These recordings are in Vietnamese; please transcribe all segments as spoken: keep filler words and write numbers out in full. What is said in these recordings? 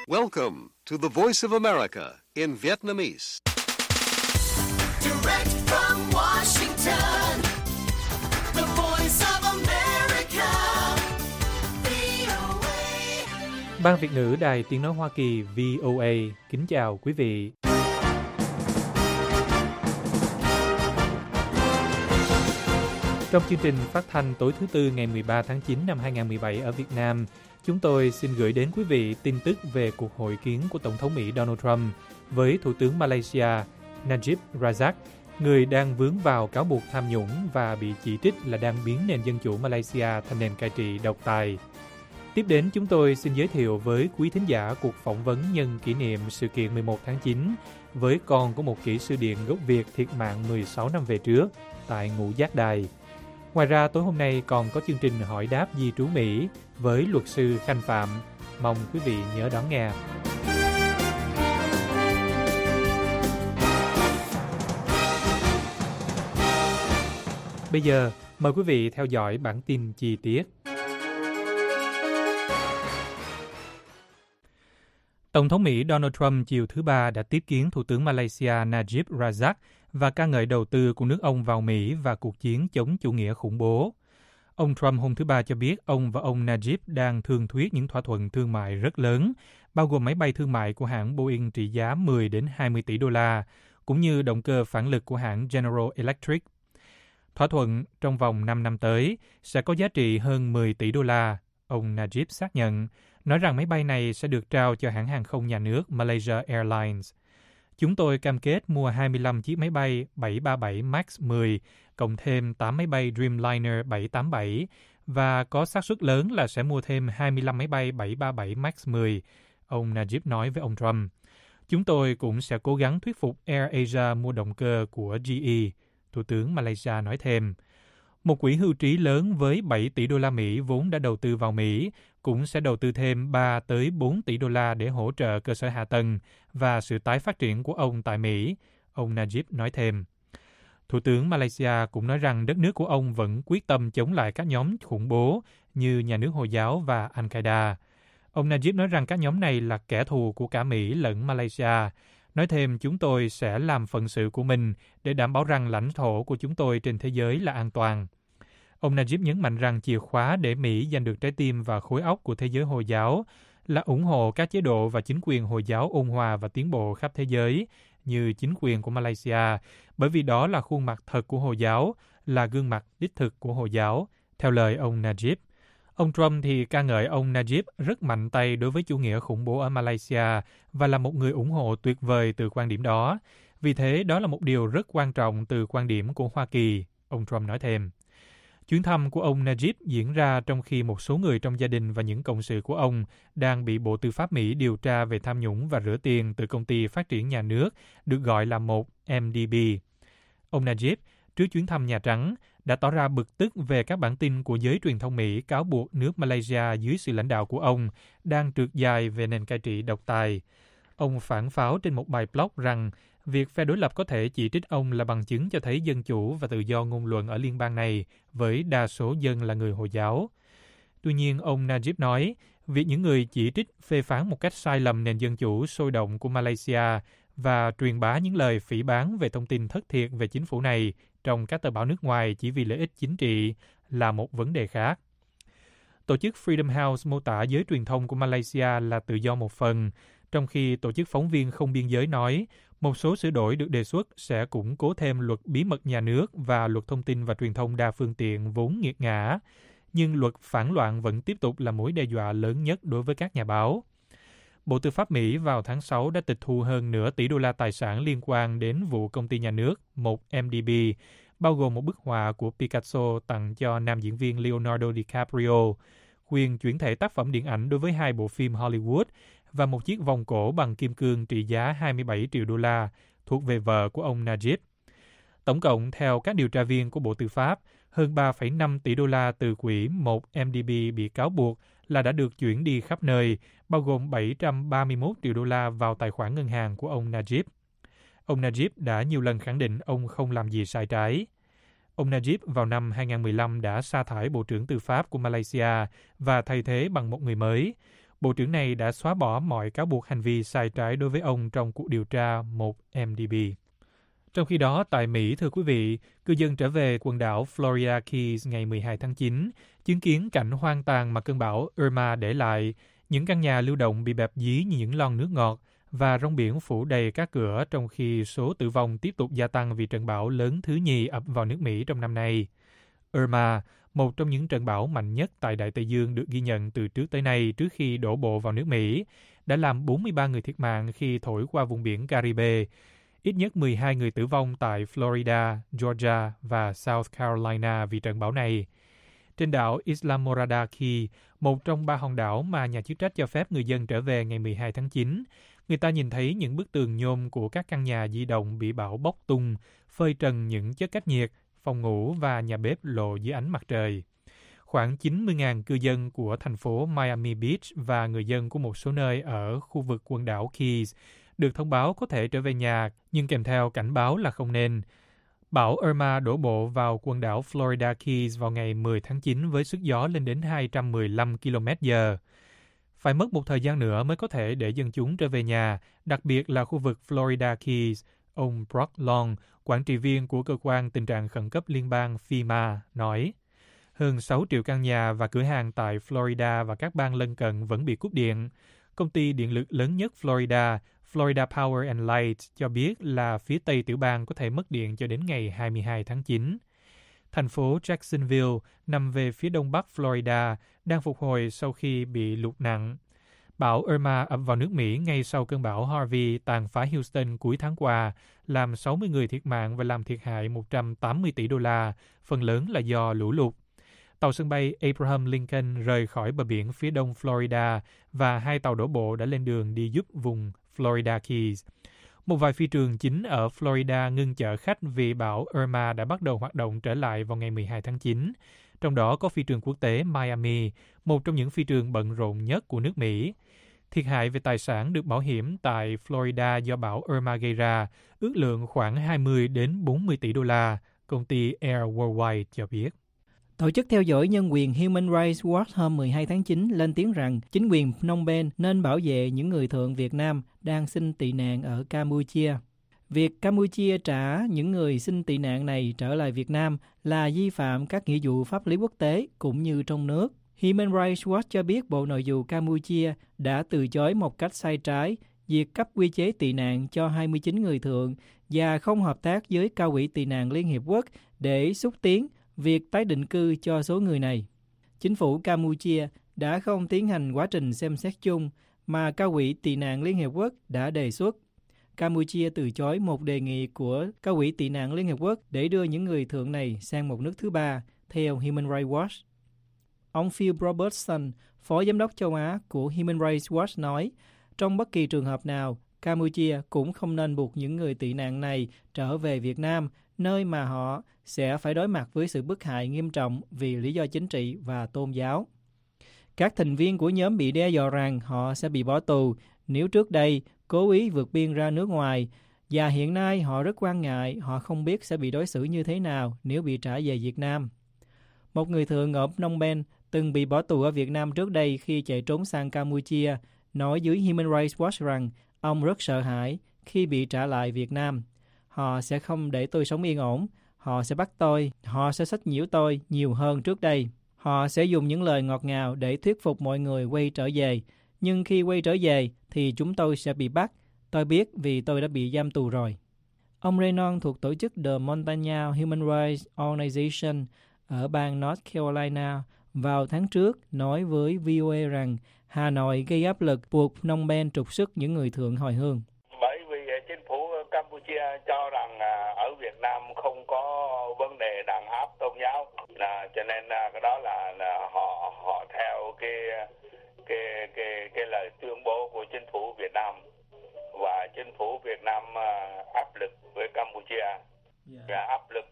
Welcome to the Voice of America in Vietnamese. Direct from Washington, the Voice of America, vê o a. Ban Việt ngữ Đài Tiếng nói Hoa Kỳ vê o a kính chào quý vị. Trong chương trình phát thanh tối thứ Tư ngày mười ba tháng chín năm hai nghìn không trăm mười bảy ở Việt Nam, chúng tôi xin gửi đến quý vị tin tức về cuộc hội kiến của Tổng thống Mỹ Donald Trump với Thủ tướng Malaysia Najib Razak, người đang vướng vào cáo buộc tham nhũng và bị chỉ trích là đang biến nền dân chủ Malaysia thành nền cai trị độc tài. Tiếp đến chúng tôi xin giới thiệu với quý thính giả cuộc phỏng vấn nhân kỷ niệm sự kiện mười một tháng chín với con của một kỹ sư điện gốc Việt thiệt mạng mười sáu năm về trước tại Ngũ Giác Đài. Ngoài ra tối hôm nay còn có chương trình hỏi đáp di trú Mỹ với luật sư Khanh Phạm. Mong quý vị nhớ đón nghe. Bây giờ mời quý vị theo dõi bản tin chi tiết. Tổng thống Mỹ Donald Trump chiều thứ Ba đã tiếp kiến Thủ tướng Malaysia Najib Razak và ca ngợi đầu tư của nước ông vào Mỹ và cuộc chiến chống chủ nghĩa khủng bố. Ông Trump hôm thứ Ba cho biết ông và ông Najib đang thương thuyết những thỏa thuận thương mại rất lớn, bao gồm máy bay thương mại của hãng Boeing trị giá mười đến hai mươi tỷ đô la, cũng như động cơ phản lực của hãng General Electric. Thỏa thuận trong vòng năm năm tới sẽ có giá trị hơn mười tỷ đô la, ông Najib xác nhận, nói rằng máy bay này sẽ được trao cho hãng hàng không nhà nước Malaysia Airlines. Chúng tôi cam kết mua hai mươi lăm chiếc máy bay bảy ba bảy Max mười, cộng thêm tám máy bay Dreamliner bảy tám bảy, và có xác suất lớn là sẽ mua thêm hai mươi lăm máy bay bảy ba bảy Max mười, ông Najib nói với ông Trump. Chúng tôi cũng sẽ cố gắng thuyết phục AirAsia mua động cơ của giê e, Thủ tướng Malaysia nói thêm. Một quỹ hưu trí lớn với bảy tỷ đô la Mỹ vốn đã đầu tư vào Mỹ cũng sẽ đầu tư thêm ba tới bốn tỷ đô la để hỗ trợ cơ sở hạ tầng và sự tái phát triển của ông tại Mỹ, ông Najib nói thêm. Thủ tướng Malaysia cũng nói rằng đất nước của ông vẫn quyết tâm chống lại các nhóm khủng bố như Nhà nước Hồi giáo và Al-Qaeda. Ông Najib nói rằng các nhóm này là kẻ thù của cả Mỹ lẫn Malaysia. Nói thêm, chúng tôi sẽ làm phận sự của mình để đảm bảo rằng lãnh thổ của chúng tôi trên thế giới là an toàn. Ông Najib nhấn mạnh rằng chìa khóa để Mỹ giành được trái tim và khối óc của thế giới Hồi giáo là ủng hộ các chế độ và chính quyền Hồi giáo ôn hòa và tiến bộ khắp thế giới, như chính quyền của Malaysia, bởi vì đó là khuôn mặt thật của Hồi giáo, là gương mặt đích thực của Hồi giáo, theo lời ông Najib. Ông Trump thì ca ngợi ông Najib rất mạnh tay đối với chủ nghĩa khủng bố ở Malaysia và là một người ủng hộ tuyệt vời từ quan điểm đó. Vì thế, đó là một điều rất quan trọng từ quan điểm của Hoa Kỳ, ông Trump nói thêm. Chuyến thăm của ông Najib diễn ra trong khi một số người trong gia đình và những cộng sự của ông đang bị Bộ Tư pháp Mỹ điều tra về tham nhũng và rửa tiền từ công ty phát triển nhà nước được gọi là một em đê bê. Ông Najib, trước chuyến thăm Nhà Trắng, đã tỏ ra bực tức về các bản tin của giới truyền thông Mỹ cáo buộc nước Malaysia dưới sự lãnh đạo của ông đang trượt dài về nền cai trị độc tài. Ông phản pháo trên một bài blog rằng việc phe đối lập có thể chỉ trích ông là bằng chứng cho thấy dân chủ và tự do ngôn luận ở liên bang này với đa số dân là người Hồi giáo. Tuy nhiên, ông Najib nói, việc những người chỉ trích phê phán một cách sai lầm nền dân chủ sôi động của Malaysia và truyền bá những lời phỉ báng về thông tin thất thiệt về chính phủ này trong các tờ báo nước ngoài chỉ vì lợi ích chính trị là một vấn đề khác. Tổ chức Freedom House mô tả giới truyền thông của Malaysia là tự do một phần, trong khi Tổ chức Phóng viên Không Biên giới nói một số sửa đổi được đề xuất sẽ củng cố thêm luật bí mật nhà nước và luật thông tin và truyền thông đa phương tiện vốn nghiệt ngã, nhưng luật phản loạn vẫn tiếp tục là mối đe dọa lớn nhất đối với các nhà báo. Bộ Tư pháp Mỹ vào tháng sáu đã tịch thu hơn nửa tỷ đô la tài sản liên quan đến vụ công ty nhà nước một em đê bê, bao gồm một bức họa của Picasso tặng cho nam diễn viên Leonardo DiCaprio, quyền chuyển thể tác phẩm điện ảnh đối với hai bộ phim Hollywood và một chiếc vòng cổ bằng kim cương trị giá hai mươi bảy triệu đô la thuộc về vợ của ông Najib. Tổng cộng, theo các điều tra viên của Bộ Tư pháp, hơn ba phẩy năm tỷ đô la từ quỹ một em đê bê bị cáo buộc là đã được chuyển đi khắp nơi, bao gồm bảy trăm ba mươi mốt triệu đô la vào tài khoản ngân hàng của ông Najib. Ông Najib đã nhiều lần khẳng định ông không làm gì sai trái. Ông Najib vào năm hai nghìn không trăm mười lăm đã sa thải Bộ trưởng Tư pháp của Malaysia và thay thế bằng một người mới. Bộ trưởng này đã xóa bỏ mọi cáo buộc hành vi sai trái đối với ông trong cuộc điều tra một M D B. Trong khi đó, tại Mỹ, thưa quý vị, cư dân trở về quần đảo Florida Keys ngày mười hai tháng chín, chứng kiến cảnh hoang tàn mà cơn bão Irma để lại, những căn nhà lưu động bị bẹp dí như những lon nước ngọt và rong biển phủ đầy các cửa, trong khi số tử vong tiếp tục gia tăng vì trận bão lớn thứ nhì ập vào nước Mỹ trong năm nay. Irma, một trong những trận bão mạnh nhất tại Đại Tây Dương được ghi nhận từ trước tới nay trước khi đổ bộ vào nước Mỹ, đã làm bốn mươi ba người thiệt mạng khi thổi qua vùng biển Caribe. Ít nhất mười hai người tử vong tại Florida, Georgia và South Carolina vì trận bão này. Trên đảo Islamorada Key, một trong ba hòn đảo mà nhà chức trách cho phép người dân trở về ngày mười hai tháng chín, người ta nhìn thấy những bức tường nhôm của các căn nhà di động bị bão bốc tung, phơi trần những chất cách nhiệt, phòng ngủ và nhà bếp lộ dưới ánh mặt trời. Khoảng chín mươi nghìn cư dân của thành phố Miami Beach và người dân của một số nơi ở khu vực quần đảo Keys được thông báo có thể trở về nhà, nhưng kèm theo cảnh báo là không nên. Bão Irma đổ bộ vào quần đảo Florida Keys vào ngày mười tháng chín với sức gió lên đến hai trăm mười lăm ki lô mét giờ. Phải mất một thời gian nữa mới có thể để dân chúng trở về nhà, đặc biệt là khu vực Florida Keys. Ông Brock Long, quản trị viên của cơ quan tình trạng khẩn cấp liên bang FEMA, nói. Hơn sáu triệu căn nhà và cửa hàng tại Florida và các bang lân cận vẫn bị cúp điện. Công ty điện lực lớn nhất Florida, Florida Power and Light, cho biết là phía tây tiểu bang có thể mất điện cho đến ngày hai mươi hai tháng chín. Thành phố Jacksonville, nằm về phía đông bắc Florida, đang phục hồi sau khi bị lụt nặng. Bão Irma ập vào nước Mỹ ngay sau cơn bão Harvey tàn phá Houston cuối tháng qua, làm sáu mươi người thiệt mạng và làm thiệt hại một trăm tám mươi tỷ đô la, phần lớn là do lũ lụt. Tàu sân bay Abraham Lincoln rời khỏi bờ biển phía đông Florida và hai tàu đổ bộ đã lên đường đi giúp vùng Florida Keys. Một vài phi trường chính ở Florida ngưng chở khách vì bão Irma đã bắt đầu hoạt động trở lại vào ngày mười hai tháng chín. Trong đó có phi trường quốc tế Miami, một trong những phi trường bận rộn nhất của nước Mỹ. Thiệt hại về tài sản được bảo hiểm tại Florida do bão Irma gây ra ước lượng khoảng hai mươi đến bốn mươi tỷ đô la, công ty Air Worldwide cho biết. Tổ chức theo dõi nhân quyền Human Rights Watch hôm mười hai tháng chín lên tiếng rằng chính quyền Phnom Penh nên bảo vệ những người thượng Việt Nam đang xin tị nạn ở Campuchia. Việc Campuchia trả những người xin tị nạn này trở lại Việt Nam là vi phạm các nghĩa vụ pháp lý quốc tế cũng như trong nước. Human Rights Watch cho biết Bộ Nội vụ Campuchia đã từ chối một cách sai trái việc cấp quy chế tị nạn cho hai mươi chín người thượng và không hợp tác với Cao ủy Tị nạn Liên Hiệp Quốc để xúc tiến việc tái định cư cho số người này. Chính phủ Campuchia đã không tiến hành quá trình xem xét chung mà Cao ủy Tị nạn Liên Hiệp Quốc đã đề xuất. Campuchia từ chối một đề nghị của Cao ủy Tị nạn Liên Hiệp Quốc để đưa những người thượng này sang một nước thứ ba, theo Human Rights Watch. Ông Phil Robertson, Phó Giám đốc châu Á của Human Rights Watch nói, trong bất kỳ trường hợp nào, Campuchia cũng không nên buộc những người tị nạn này trở về Việt Nam, nơi mà họ sẽ phải đối mặt với sự bức hại nghiêm trọng vì lý do chính trị và tôn giáo. Các thành viên của nhóm bị đe dọa rằng họ sẽ bị bỏ tù nếu trước đây cố ý vượt biên ra nước ngoài, và hiện nay họ rất quan ngại họ không biết sẽ bị đối xử như thế nào nếu bị trả về Việt Nam. Một người thượng ở Phnom Penh từng bị bỏ tù ở Việt Nam trước đây khi chạy trốn sang Campuchia, nói với Human Rights Watch rằng ông rất sợ hãi khi bị trả lại Việt Nam. Họ sẽ không để tôi sống yên ổn, họ sẽ bắt tôi, họ sẽ sách nhiễu tôi nhiều hơn trước đây. Họ sẽ dùng những lời ngọt ngào để thuyết phục mọi người quay trở về, nhưng khi quay trở về thì chúng tôi sẽ bị bắt. Tôi biết vì tôi đã bị giam tù rồi. Ông Renon thuộc tổ chức The Montana Human Rights Organization ở bang North Carolina vào tháng trước nói với vê o a rằng Hà Nội gây áp lực buộc Phnom Penh trục xuất những người thượng hồi hương. Bởi vì chính phủ Campuchia cho rằng ở Việt Nam không có vấn đề đàn áp tôn giáo, là cho nên cái đó là, là họ họ theo cái cái cái cái lời tuyên bố của chính phủ Việt Nam, và chính phủ Việt Nam áp lực với Campuchia, yeah. và áp lực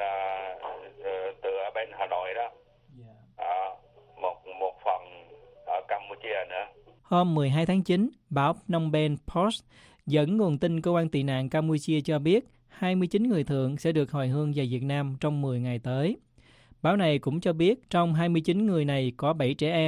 uh, từ ở bên Hà Nội đó, yeah. uh, một một phần ở Campuchia nữa. Hôm mười hai tháng chín, báo Phnom Penh Post dẫn nguồn tin cơ quan tị nạn Campuchia cho biết hai mươi chín người thượng sẽ được hồi hương về Việt Nam trong mười ngày tới. Báo này cũng cho biết trong hai mươi chín người này có bảy trẻ em,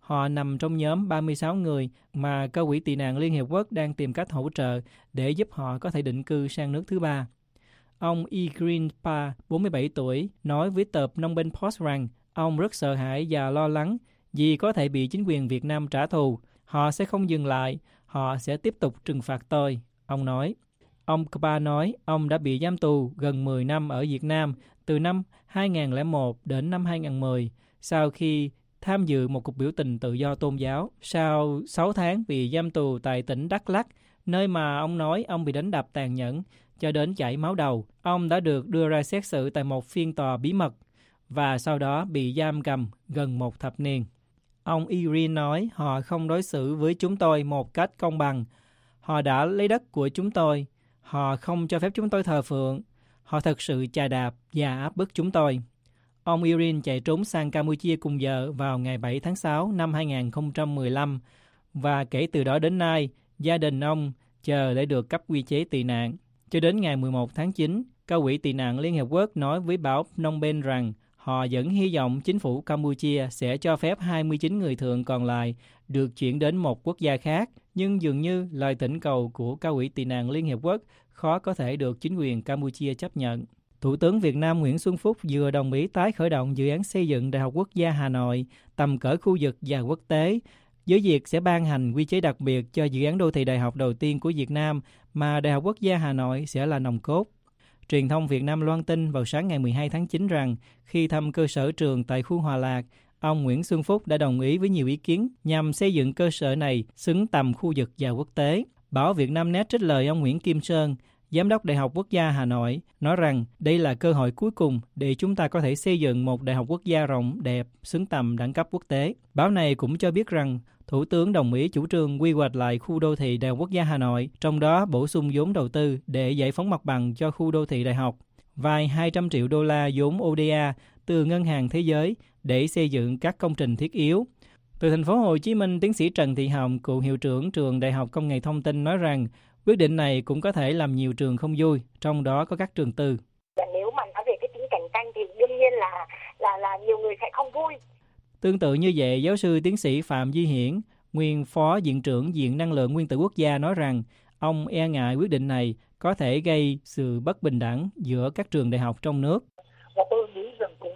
Họ nằm trong nhóm ba mươi sáu người mà Cao ủy tị nạn Liên Hiệp Quốc đang tìm cách hỗ trợ để giúp họ có thể định cư sang nước thứ ba. Ông E. Greenpa, bốn mươi bảy tuổi, nói với tờ Phnom Penh Post rằng ông rất sợ hãi và lo lắng vì có thể bị chính quyền Việt Nam trả thù. Họ sẽ không dừng lại, họ sẽ tiếp tục trừng phạt tôi, ông nói. Ông Kpa nói ông đã bị giam tù gần mười năm ở Việt Nam từ năm hai nghìn không trăm lẻ một đến năm hai nghìn không trăm mười sau khi tham dự một cuộc biểu tình tự do tôn giáo. Sau sáu tháng bị giam tù tại tỉnh Đắk Lắk, nơi mà ông nói ông bị đánh đập tàn nhẫn cho đến chảy máu đầu, ông đã được đưa ra xét xử tại một phiên tòa bí mật và sau đó bị giam cầm gần một thập niên. Ông Irene nói họ không đối xử với chúng tôi một cách công bằng. Họ đã lấy đất của chúng tôi. Họ không cho phép chúng tôi thờ phượng. Họ thật sự chà đạp và áp bức chúng tôi. Ông Irene chạy trốn sang Campuchia cùng vợ vào ngày bảy tháng sáu năm hai nghìn không trăm mười lăm và kể từ đó đến nay, gia đình ông chờ để được cấp quy chế tị nạn. Cho đến ngày mười một tháng chín, Cao ủy tị nạn Liên Hiệp Quốc nói với báo Phnom Penh rằng họ vẫn hy vọng chính phủ Campuchia sẽ cho phép hai mươi chín người thường còn lại được chuyển đến một quốc gia khác, nhưng dường như lời thỉnh cầu của Cao ủy tị nạn Liên Hiệp Quốc khó có thể được chính quyền Campuchia chấp nhận. Thủ tướng Việt Nam Nguyễn Xuân Phúc vừa đồng ý tái khởi động dự án xây dựng Đại học Quốc gia Hà Nội tầm cỡ khu vực và quốc tế, với việc sẽ ban hành quy chế đặc biệt cho dự án đô thị đại học đầu tiên của Việt Nam mà Đại học Quốc gia Hà Nội sẽ là nòng cốt. Truyền thông Việt Nam loan tin vào sáng ngày mười hai tháng chín rằng khi thăm cơ sở trường tại khu Hòa Lạc, ông Nguyễn Xuân Phúc đã đồng ý với nhiều ý kiến nhằm xây dựng cơ sở này xứng tầm khu vực và quốc tế. Báo Việt Nam Net trích lời ông Nguyễn Kim Sơn, Giám đốc Đại học Quốc gia Hà Nội, nói rằng đây là cơ hội cuối cùng để chúng ta có thể xây dựng một đại học quốc gia rộng, đẹp, xứng tầm đẳng cấp quốc tế. Báo này cũng cho biết rằng Thủ tướng đồng ý chủ trương quy hoạch lại khu đô thị Đại học Quốc gia Hà Nội, trong đó bổ sung vốn đầu tư để giải phóng mặt bằng cho khu đô thị đại học, vay hai trăm triệu đô la vốn O D A từ Ngân hàng Thế giới để xây dựng các công trình thiết yếu. Từ thành phố Hồ Chí Minh, tiến sĩ Trần Thị Hồng, cựu hiệu trưởng trường Đại học Công nghệ Thông tin nói rằng quyết định này cũng có thể làm nhiều trường không vui, trong đó có các trường tư. Nếu mà nói về cái tính cạnh tranh thì đương nhiên là là là nhiều người sẽ không vui. Tương tự như vậy, giáo sư tiến sĩ Phạm Duy Hiển, nguyên Phó Viện trưởng Viện Năng lượng Nguyên tử Quốc gia nói rằng ông e ngại quyết định này có thể gây sự bất bình đẳng giữa các trường đại học trong nước. Và tôi nghĩ rằng cũng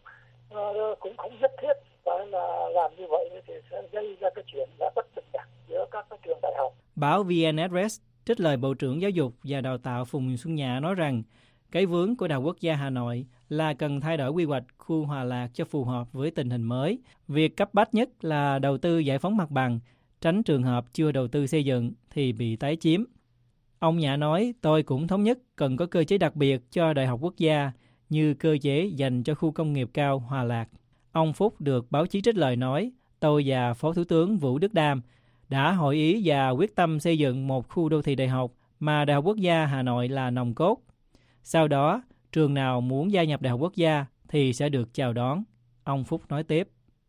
cũng không nhất thiết phải là làm như vậy thì sẽ gây ra cái chuyện là bất bình đẳng giữa các cái trường đại học. Báo vê en Express trích lời Bộ trưởng Giáo dục và Đào tạo Phùng Xuân Nhạ nói rằng cái vướng của Đại học Quốc gia Hà Nội là cần thay đổi quy hoạch khu Hòa Lạc cho phù hợp với tình hình mới. Việc cấp bách nhất là đầu tư giải phóng mặt bằng, tránh trường hợp chưa đầu tư xây dựng thì bị tái chiếm. Ông Nhạ nói, tôi cũng thống nhất cần có cơ chế đặc biệt cho Đại học Quốc gia như cơ chế dành cho khu công nghiệp cao Hòa Lạc. Ông Phúc được báo chí trích lời nói, tôi và Phó Thủ tướng Vũ Đức Đam đã hội ý và quyết tâm xây dựng một khu đô thị đại học mà Đại học Quốc gia Hà Nội là nòng cốt. Sau đó, trường nào muốn gia nhập Đại học Quốc gia thì sẽ được chào đón, ông Phúc nói tiếp.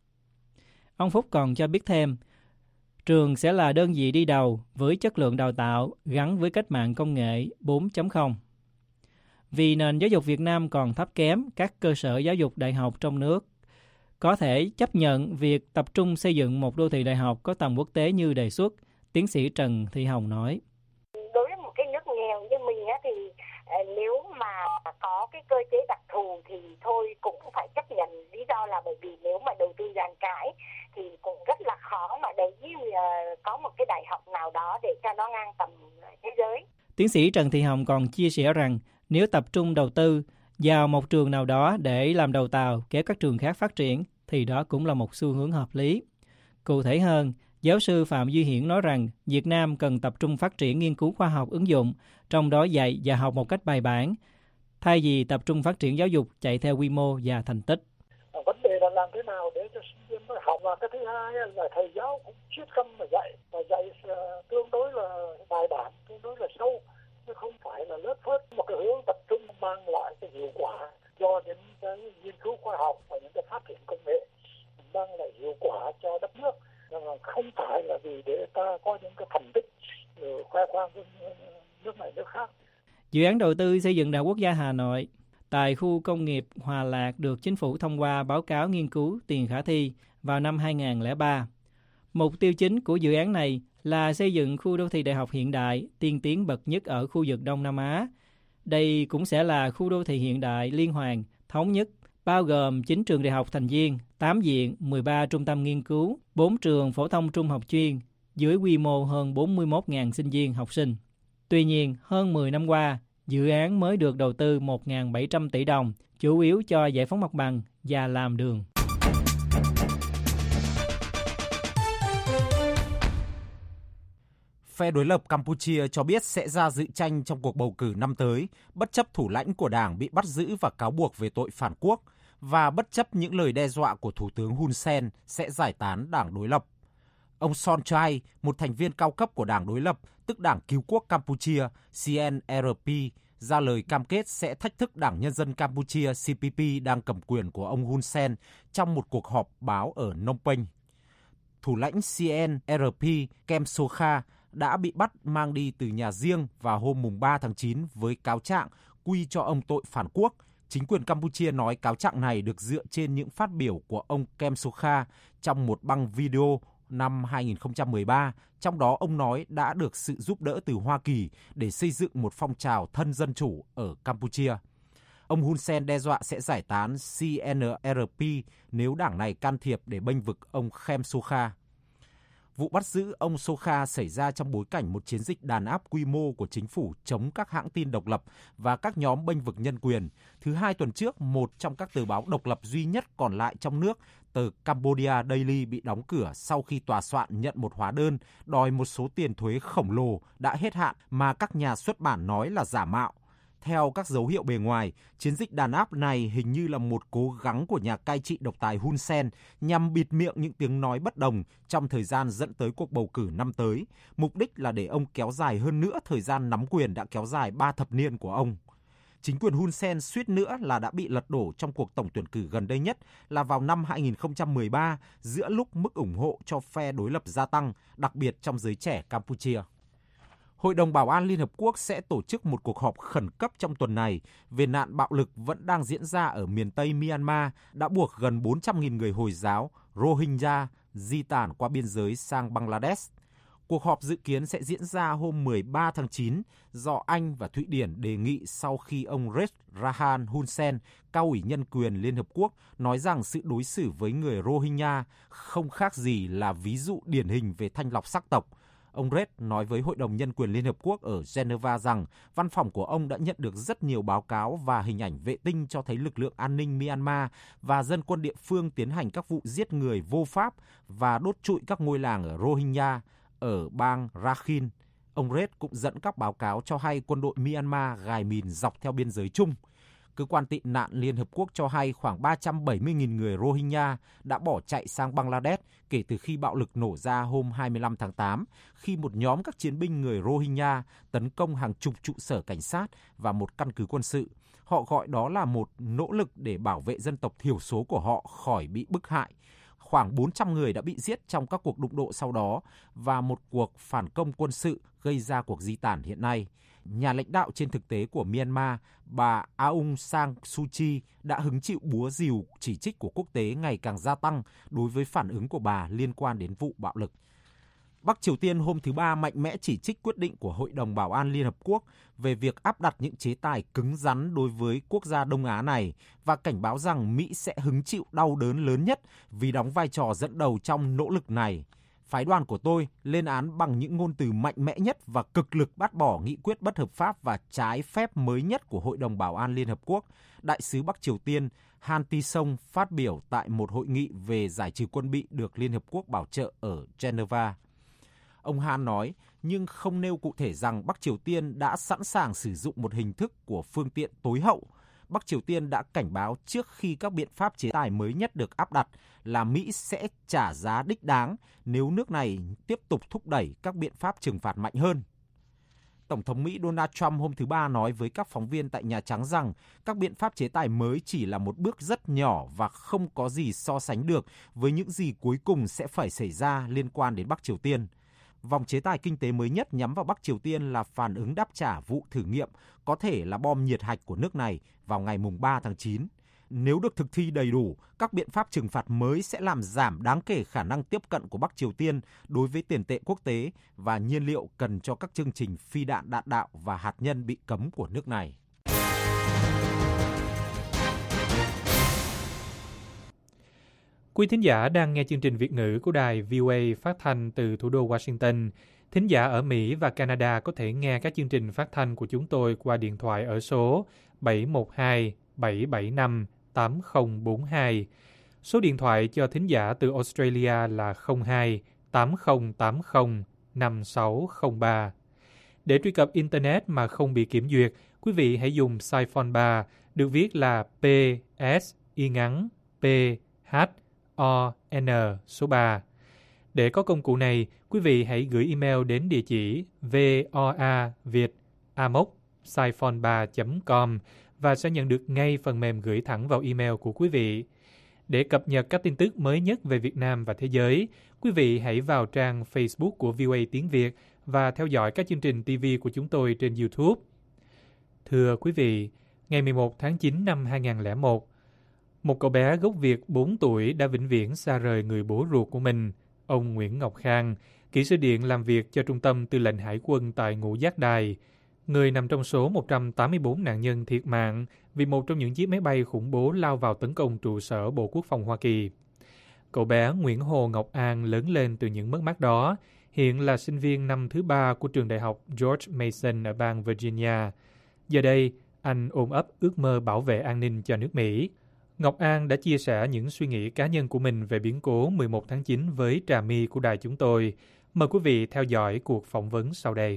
Ông Phúc còn cho biết thêm, trường sẽ là đơn vị đi đầu với chất lượng đào tạo gắn với cách mạng công nghệ bốn chấm không. Vì nền giáo dục Việt Nam còn thấp kém, các cơ sở giáo dục đại học trong nước có thể chấp nhận việc tập trung xây dựng một đô thị đại học có tầm quốc tế như đề xuất, tiến sĩ Trần Thị Hồng nói. Đối với một cái nước nghèo như mình á, thì nếu mà có cái cơ chế đặc thù thì thôi cũng phải chấp nhận, lý do là bởi vì nếu mà đầu tư dàn trải thì cũng rất là khó mà để có một cái đại học nào đó để cho nó ngang tầm thế giới. Tiến sĩ Trần Thị Hồng còn chia sẻ rằng nếu tập trung đầu tư vào một trường nào đó để làm đầu tàu kéo các trường khác phát triển thì đó cũng là một xu hướng hợp lý. Cụ thể hơn, giáo sư Phạm Duy Hiển nói rằng Việt Nam cần tập trung phát triển nghiên cứu khoa học ứng dụng, trong đó dạy và học một cách bài bản, thay vì tập trung phát triển giáo dục chạy theo quy mô và thành tích. Vấn đề là làm thế nào để cho sinh viên mới học, và cái thứ hai là thầy giáo cũng chuyên tâm mà dạy, và dạy tương đối là bài bản, tương đối là sâu, chứ không phải là lớp phớt. Một cái hướng tập trung mang lại cái hiệu quả cho những cái nghiên cứu khoa học và những cái phát triển công nghệ, mang lại hiệu quả cho đất nước, không phải là vì để ta có những cái thành tích khoe khoang với nước này nước khác. Dự án đầu tư xây dựng Đại học Quốc gia Hà Nội tại khu công nghiệp Hòa Lạc được chính phủ thông qua báo cáo nghiên cứu tiền khả thi vào năm hai nghìn không trăm lẻ ba. Mục tiêu chính của dự án này là xây dựng khu đô thị đại học hiện đại, tiên tiến bậc nhất ở khu vực Đông Nam Á. Đây cũng sẽ là khu đô thị hiện đại liên hoàn, thống nhất, bao gồm chín trường đại học thành viên, tám viện, mười ba trung tâm nghiên cứu, bốn trường phổ thông trung học chuyên, dưới quy mô hơn bốn mươi mốt nghìn sinh viên học sinh. Tuy nhiên, hơn mười năm qua, dự án mới được đầu tư một nghìn bảy trăm tỷ đồng, chủ yếu cho giải phóng mặt bằng và làm đường. Phe đối lập Campuchia cho biết sẽ ra dự tranh trong cuộc bầu cử năm tới, bất chấp thủ lãnh của đảng bị bắt giữ và cáo buộc về tội phản quốc, và bất chấp những lời đe dọa của Thủ tướng Hun Sen sẽ giải tán đảng đối lập. Ông Son Chai, một thành viên cao cấp của đảng đối lập, tức Đảng Cứu quốc Campuchia, C N R P, ra lời cam kết sẽ thách thức Đảng Nhân dân Campuchia C P P đang cầm quyền của ông Hun Sen trong một cuộc họp báo ở Phnom Penh. Thủ lãnh C N R P Kem Sokha đã bị bắt mang đi từ nhà riêng vào hôm mùng ba tháng chín với cáo trạng quy cho ông tội phản quốc. Chính quyền Campuchia nói cáo trạng này được dựa trên những phát biểu của ông Kem Sokha trong một băng video năm hai nghìn không trăm mười ba, trong đó ông nói đã được sự giúp đỡ từ Hoa Kỳ để xây dựng một phong trào thân dân chủ ở Campuchia. Ông Hun Sen đe dọa sẽ giải tán C N R P nếu đảng này can thiệp để bênh vực ông Kem Sokha. Vụ bắt giữ ông Sokha xảy ra trong bối cảnh một chiến dịch đàn áp quy mô của chính phủ chống các hãng tin độc lập và các nhóm bênh vực nhân quyền. Thứ hai tuần trước, một trong các tờ báo độc lập duy nhất còn lại trong nước, tờ Cambodia Daily, bị đóng cửa sau khi tòa soạn nhận một hóa đơn đòi một số tiền thuế khổng lồ đã hết hạn mà các nhà xuất bản nói là giả mạo. Theo các dấu hiệu bề ngoài, chiến dịch đàn áp này hình như là một cố gắng của nhà cai trị độc tài Hun Sen nhằm bịt miệng những tiếng nói bất đồng trong thời gian dẫn tới cuộc bầu cử năm tới. Mục đích là để ông kéo dài hơn nữa thời gian nắm quyền đã kéo dài ba thập niên của ông. Chính quyền Hun Sen suýt nữa là đã bị lật đổ trong cuộc tổng tuyển cử gần đây nhất là vào năm hai nghìn không trăm mười ba, giữa lúc mức ủng hộ cho phe đối lập gia tăng, đặc biệt trong giới trẻ Campuchia. Hội đồng Bảo an Liên Hợp Quốc sẽ tổ chức một cuộc họp khẩn cấp trong tuần này về nạn bạo lực vẫn đang diễn ra ở miền Tây Myanmar đã buộc gần bốn trăm nghìn người Hồi giáo Rohingya di tản qua biên giới sang Bangladesh. Cuộc họp dự kiến sẽ diễn ra hôm mười ba tháng chín do Anh và Thụy Điển đề nghị sau khi ông Rez Rahan Hun Sen, cao ủy nhân quyền Liên Hợp Quốc, nói rằng sự đối xử với người Rohingya không khác gì là ví dụ điển hình về thanh lọc sắc tộc. Ông Red nói với Hội đồng Nhân quyền Liên Hợp Quốc ở Geneva rằng văn phòng của ông đã nhận được rất nhiều báo cáo và hình ảnh vệ tinh cho thấy lực lượng an ninh Myanmar và dân quân địa phương tiến hành các vụ giết người vô pháp và đốt trụi các ngôi làng ở Rohingya ở bang Rakhine. Ông Red cũng dẫn các báo cáo cho hay quân đội Myanmar gài mìn dọc theo biên giới chung. Cơ quan tị nạn Liên Hợp Quốc cho hay khoảng ba trăm bảy mươi nghìn người Rohingya đã bỏ chạy sang Bangladesh kể từ khi bạo lực nổ ra hôm hai mươi lăm tháng tám, khi một nhóm các chiến binh người Rohingya tấn công hàng chục trụ sở cảnh sát và một căn cứ quân sự. Họ gọi đó là một nỗ lực để bảo vệ dân tộc thiểu số của họ khỏi bị bức hại. Khoảng bốn trăm người đã bị giết trong các cuộc đụng độ sau đó và một cuộc phản công quân sự gây ra cuộc di tản hiện nay. Nhà lãnh đạo trên thực tế của Myanmar, bà Aung San Suu Kyi đã hứng chịu búa rìu chỉ trích của quốc tế ngày càng gia tăng đối với phản ứng của bà liên quan đến vụ bạo lực. Bắc Triều Tiên hôm thứ Ba mạnh mẽ chỉ trích quyết định của Hội đồng Bảo an Liên Hợp Quốc về việc áp đặt những chế tài cứng rắn đối với quốc gia Đông Á này và cảnh báo rằng Mỹ sẽ hứng chịu đau đớn lớn nhất vì đóng vai trò dẫn đầu trong nỗ lực này. Phái đoàn của tôi lên án bằng những ngôn từ mạnh mẽ nhất và cực lực bác bỏ nghị quyết bất hợp pháp và trái phép mới nhất của Hội đồng Bảo an Liên Hợp Quốc, Đại sứ Bắc Triều Tiên Han Ti-song phát biểu tại một hội nghị về giải trừ quân bị được Liên Hợp Quốc bảo trợ ở Geneva. Ông Han nói, nhưng không nêu cụ thể rằng Bắc Triều Tiên đã sẵn sàng sử dụng một hình thức của phương tiện tối hậu. Bắc Triều Tiên đã cảnh báo trước khi các biện pháp chế tài mới nhất được áp đặt là Mỹ sẽ trả giá đích đáng nếu nước này tiếp tục thúc đẩy các biện pháp trừng phạt mạnh hơn. Tổng thống Mỹ Donald Trump hôm thứ Ba nói với các phóng viên tại Nhà Trắng rằng các biện pháp chế tài mới chỉ là một bước rất nhỏ và không có gì so sánh được với những gì cuối cùng sẽ phải xảy ra liên quan đến Bắc Triều Tiên. Vòng chế tài kinh tế mới nhất nhắm vào Bắc Triều Tiên là phản ứng đáp trả vụ thử nghiệm có thể là bom nhiệt hạch của nước này vào ngày ba tháng chín. Nếu được thực thi đầy đủ, các biện pháp trừng phạt mới sẽ làm giảm đáng kể khả năng tiếp cận của Bắc Triều Tiên đối với tiền tệ quốc tế và nhiên liệu cần cho các chương trình phi đạn đạn đạo và hạt nhân bị cấm của nước này. Quý thính giả đang nghe chương trình Việt ngữ của đài vê o a phát thanh từ thủ đô Washington. Thính giả ở Mỹ và Canada có thể nghe các chương trình phát thanh của chúng tôi qua điện thoại ở số bảy một hai bảy bảy năm tám không bốn hai. Số điện thoại cho thính giả từ Australia là không hai tám không tám không năm sáu không ba. Để truy cập Internet mà không bị kiểm duyệt, quý vị hãy dùng Saiphone ba, được viết là P S y ngắn P H O N số ba. Để có công cụ này, quý vị hãy gửi email đến địa chỉ voaviet a m o c saiphone ba chấm com và sẽ nhận được ngay phần mềm gửi thẳng vào email của quý vị. Để cập nhật các tin tức mới nhất về Việt Nam và thế giới, quý vị hãy vào trang Facebook của vê o a Tiếng Việt và theo dõi các chương trình ti vi của chúng tôi trên YouTube. Thưa quý vị, ngày mười một tháng chín năm hai nghìn không trăm lẻ một, một cậu bé gốc Việt bốn tuổi đã vĩnh viễn xa rời người bố ruột của mình, ông Nguyễn Ngọc Khang, kỹ sư điện làm việc cho Trung tâm Tư lệnh Hải quân tại Ngũ Giác Đài, người nằm trong số một trăm tám mươi bốn nạn nhân thiệt mạng vì một trong những chiếc máy bay khủng bố lao vào tấn công trụ sở Bộ Quốc phòng Hoa Kỳ. Cậu bé Nguyễn Hồ Ngọc An lớn lên từ những mất mát đó, hiện là sinh viên năm thứ ba của trường đại học George Mason ở bang Virginia. Giờ đây, anh ôm ấp ước mơ bảo vệ an ninh cho nước Mỹ. Ngọc An đã chia sẻ những suy nghĩ cá nhân của mình về biến cố mười một tháng chín với Trà My của đài chúng tôi. Mời quý vị theo dõi cuộc phỏng vấn sau đây.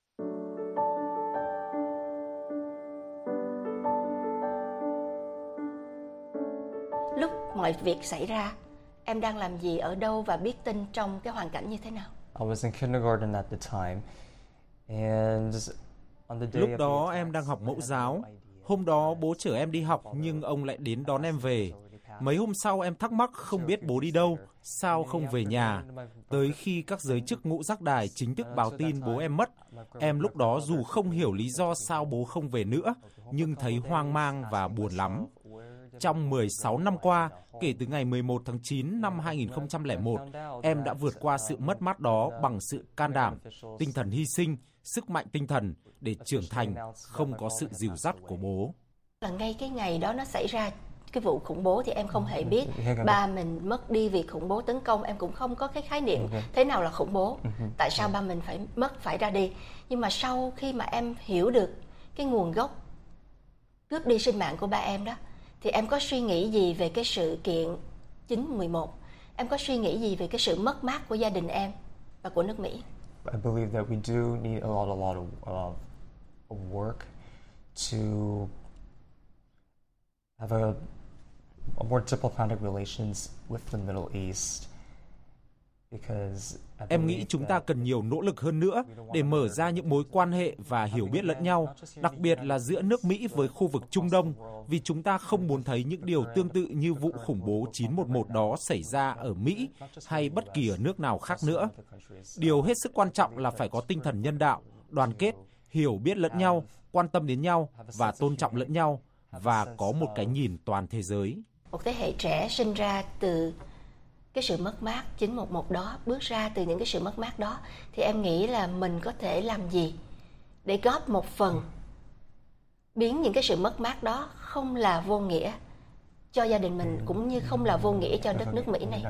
Lúc mọi việc xảy ra, em đang làm gì, ở đâu và biết tin trong cái hoàn cảnh như thế nào? I was in kindergarten at the time, and on the day Lúc of đó the em đang học mẫu attacks, giáo. Hôm đó bố chở em đi học nhưng ông lại đến đón em về. Mấy hôm sau em thắc mắc không biết bố đi đâu, sao không về nhà. Tới khi các giới chức Ngũ Giác Đài chính thức báo tin bố em mất, em lúc đó dù không hiểu lý do sao bố không về nữa, nhưng thấy hoang mang và buồn lắm. Trong mười sáu năm qua, kể từ ngày mười một tháng chín năm hai nghìn không trăm lẻ một, em đã vượt qua sự mất mát đó bằng sự can đảm, tinh thần hy sinh, sức mạnh tinh thần để trưởng thành, không có sự dìu dắt của bố. Là ngay cái ngày đó nó xảy ra cái vụ khủng bố thì em không hề biết ba mình mất đi vì khủng bố tấn công, em cũng không có cái khái niệm thế nào là khủng bố, tại sao ba mình phải mất, phải ra đi. Nhưng mà sau khi mà em hiểu được cái nguồn gốc cướp đi sinh mạng của ba em đó, thì em có suy nghĩ gì về cái sự kiện chín mười một? Em có suy nghĩ gì về cái sự mất mát của gia đình em và của nước Mỹ? I believe that we do need a lot, a lot of, uh, of work to have a, a more diplomatic relations with the Middle East. Em nghĩ chúng ta cần nhiều nỗ lực hơn nữa để mở ra những mối quan hệ và hiểu biết lẫn nhau, đặc biệt là giữa nước Mỹ với khu vực Trung Đông, vì chúng ta không muốn thấy những điều tương tự như vụ khủng bố chín một một đó xảy ra ở Mỹ hay bất kỳ ở nước nào khác nữa. Điều hết sức quan trọng là phải có tinh thần nhân đạo, đoàn kết, hiểu biết lẫn nhau, quan tâm đến nhau và tôn trọng lẫn nhau, và có một cái nhìn toàn thế giới. Một thế hệ trẻ sinh ra từ cái sự mất mát chín một một đó, bước ra từ những cái sự mất mát đó, thì em nghĩ là mình có thể làm gì để góp một phần biến những cái sự mất mát đó không là vô nghĩa cho gia đình mình, cũng như không là vô nghĩa cho đất nước Mỹ này.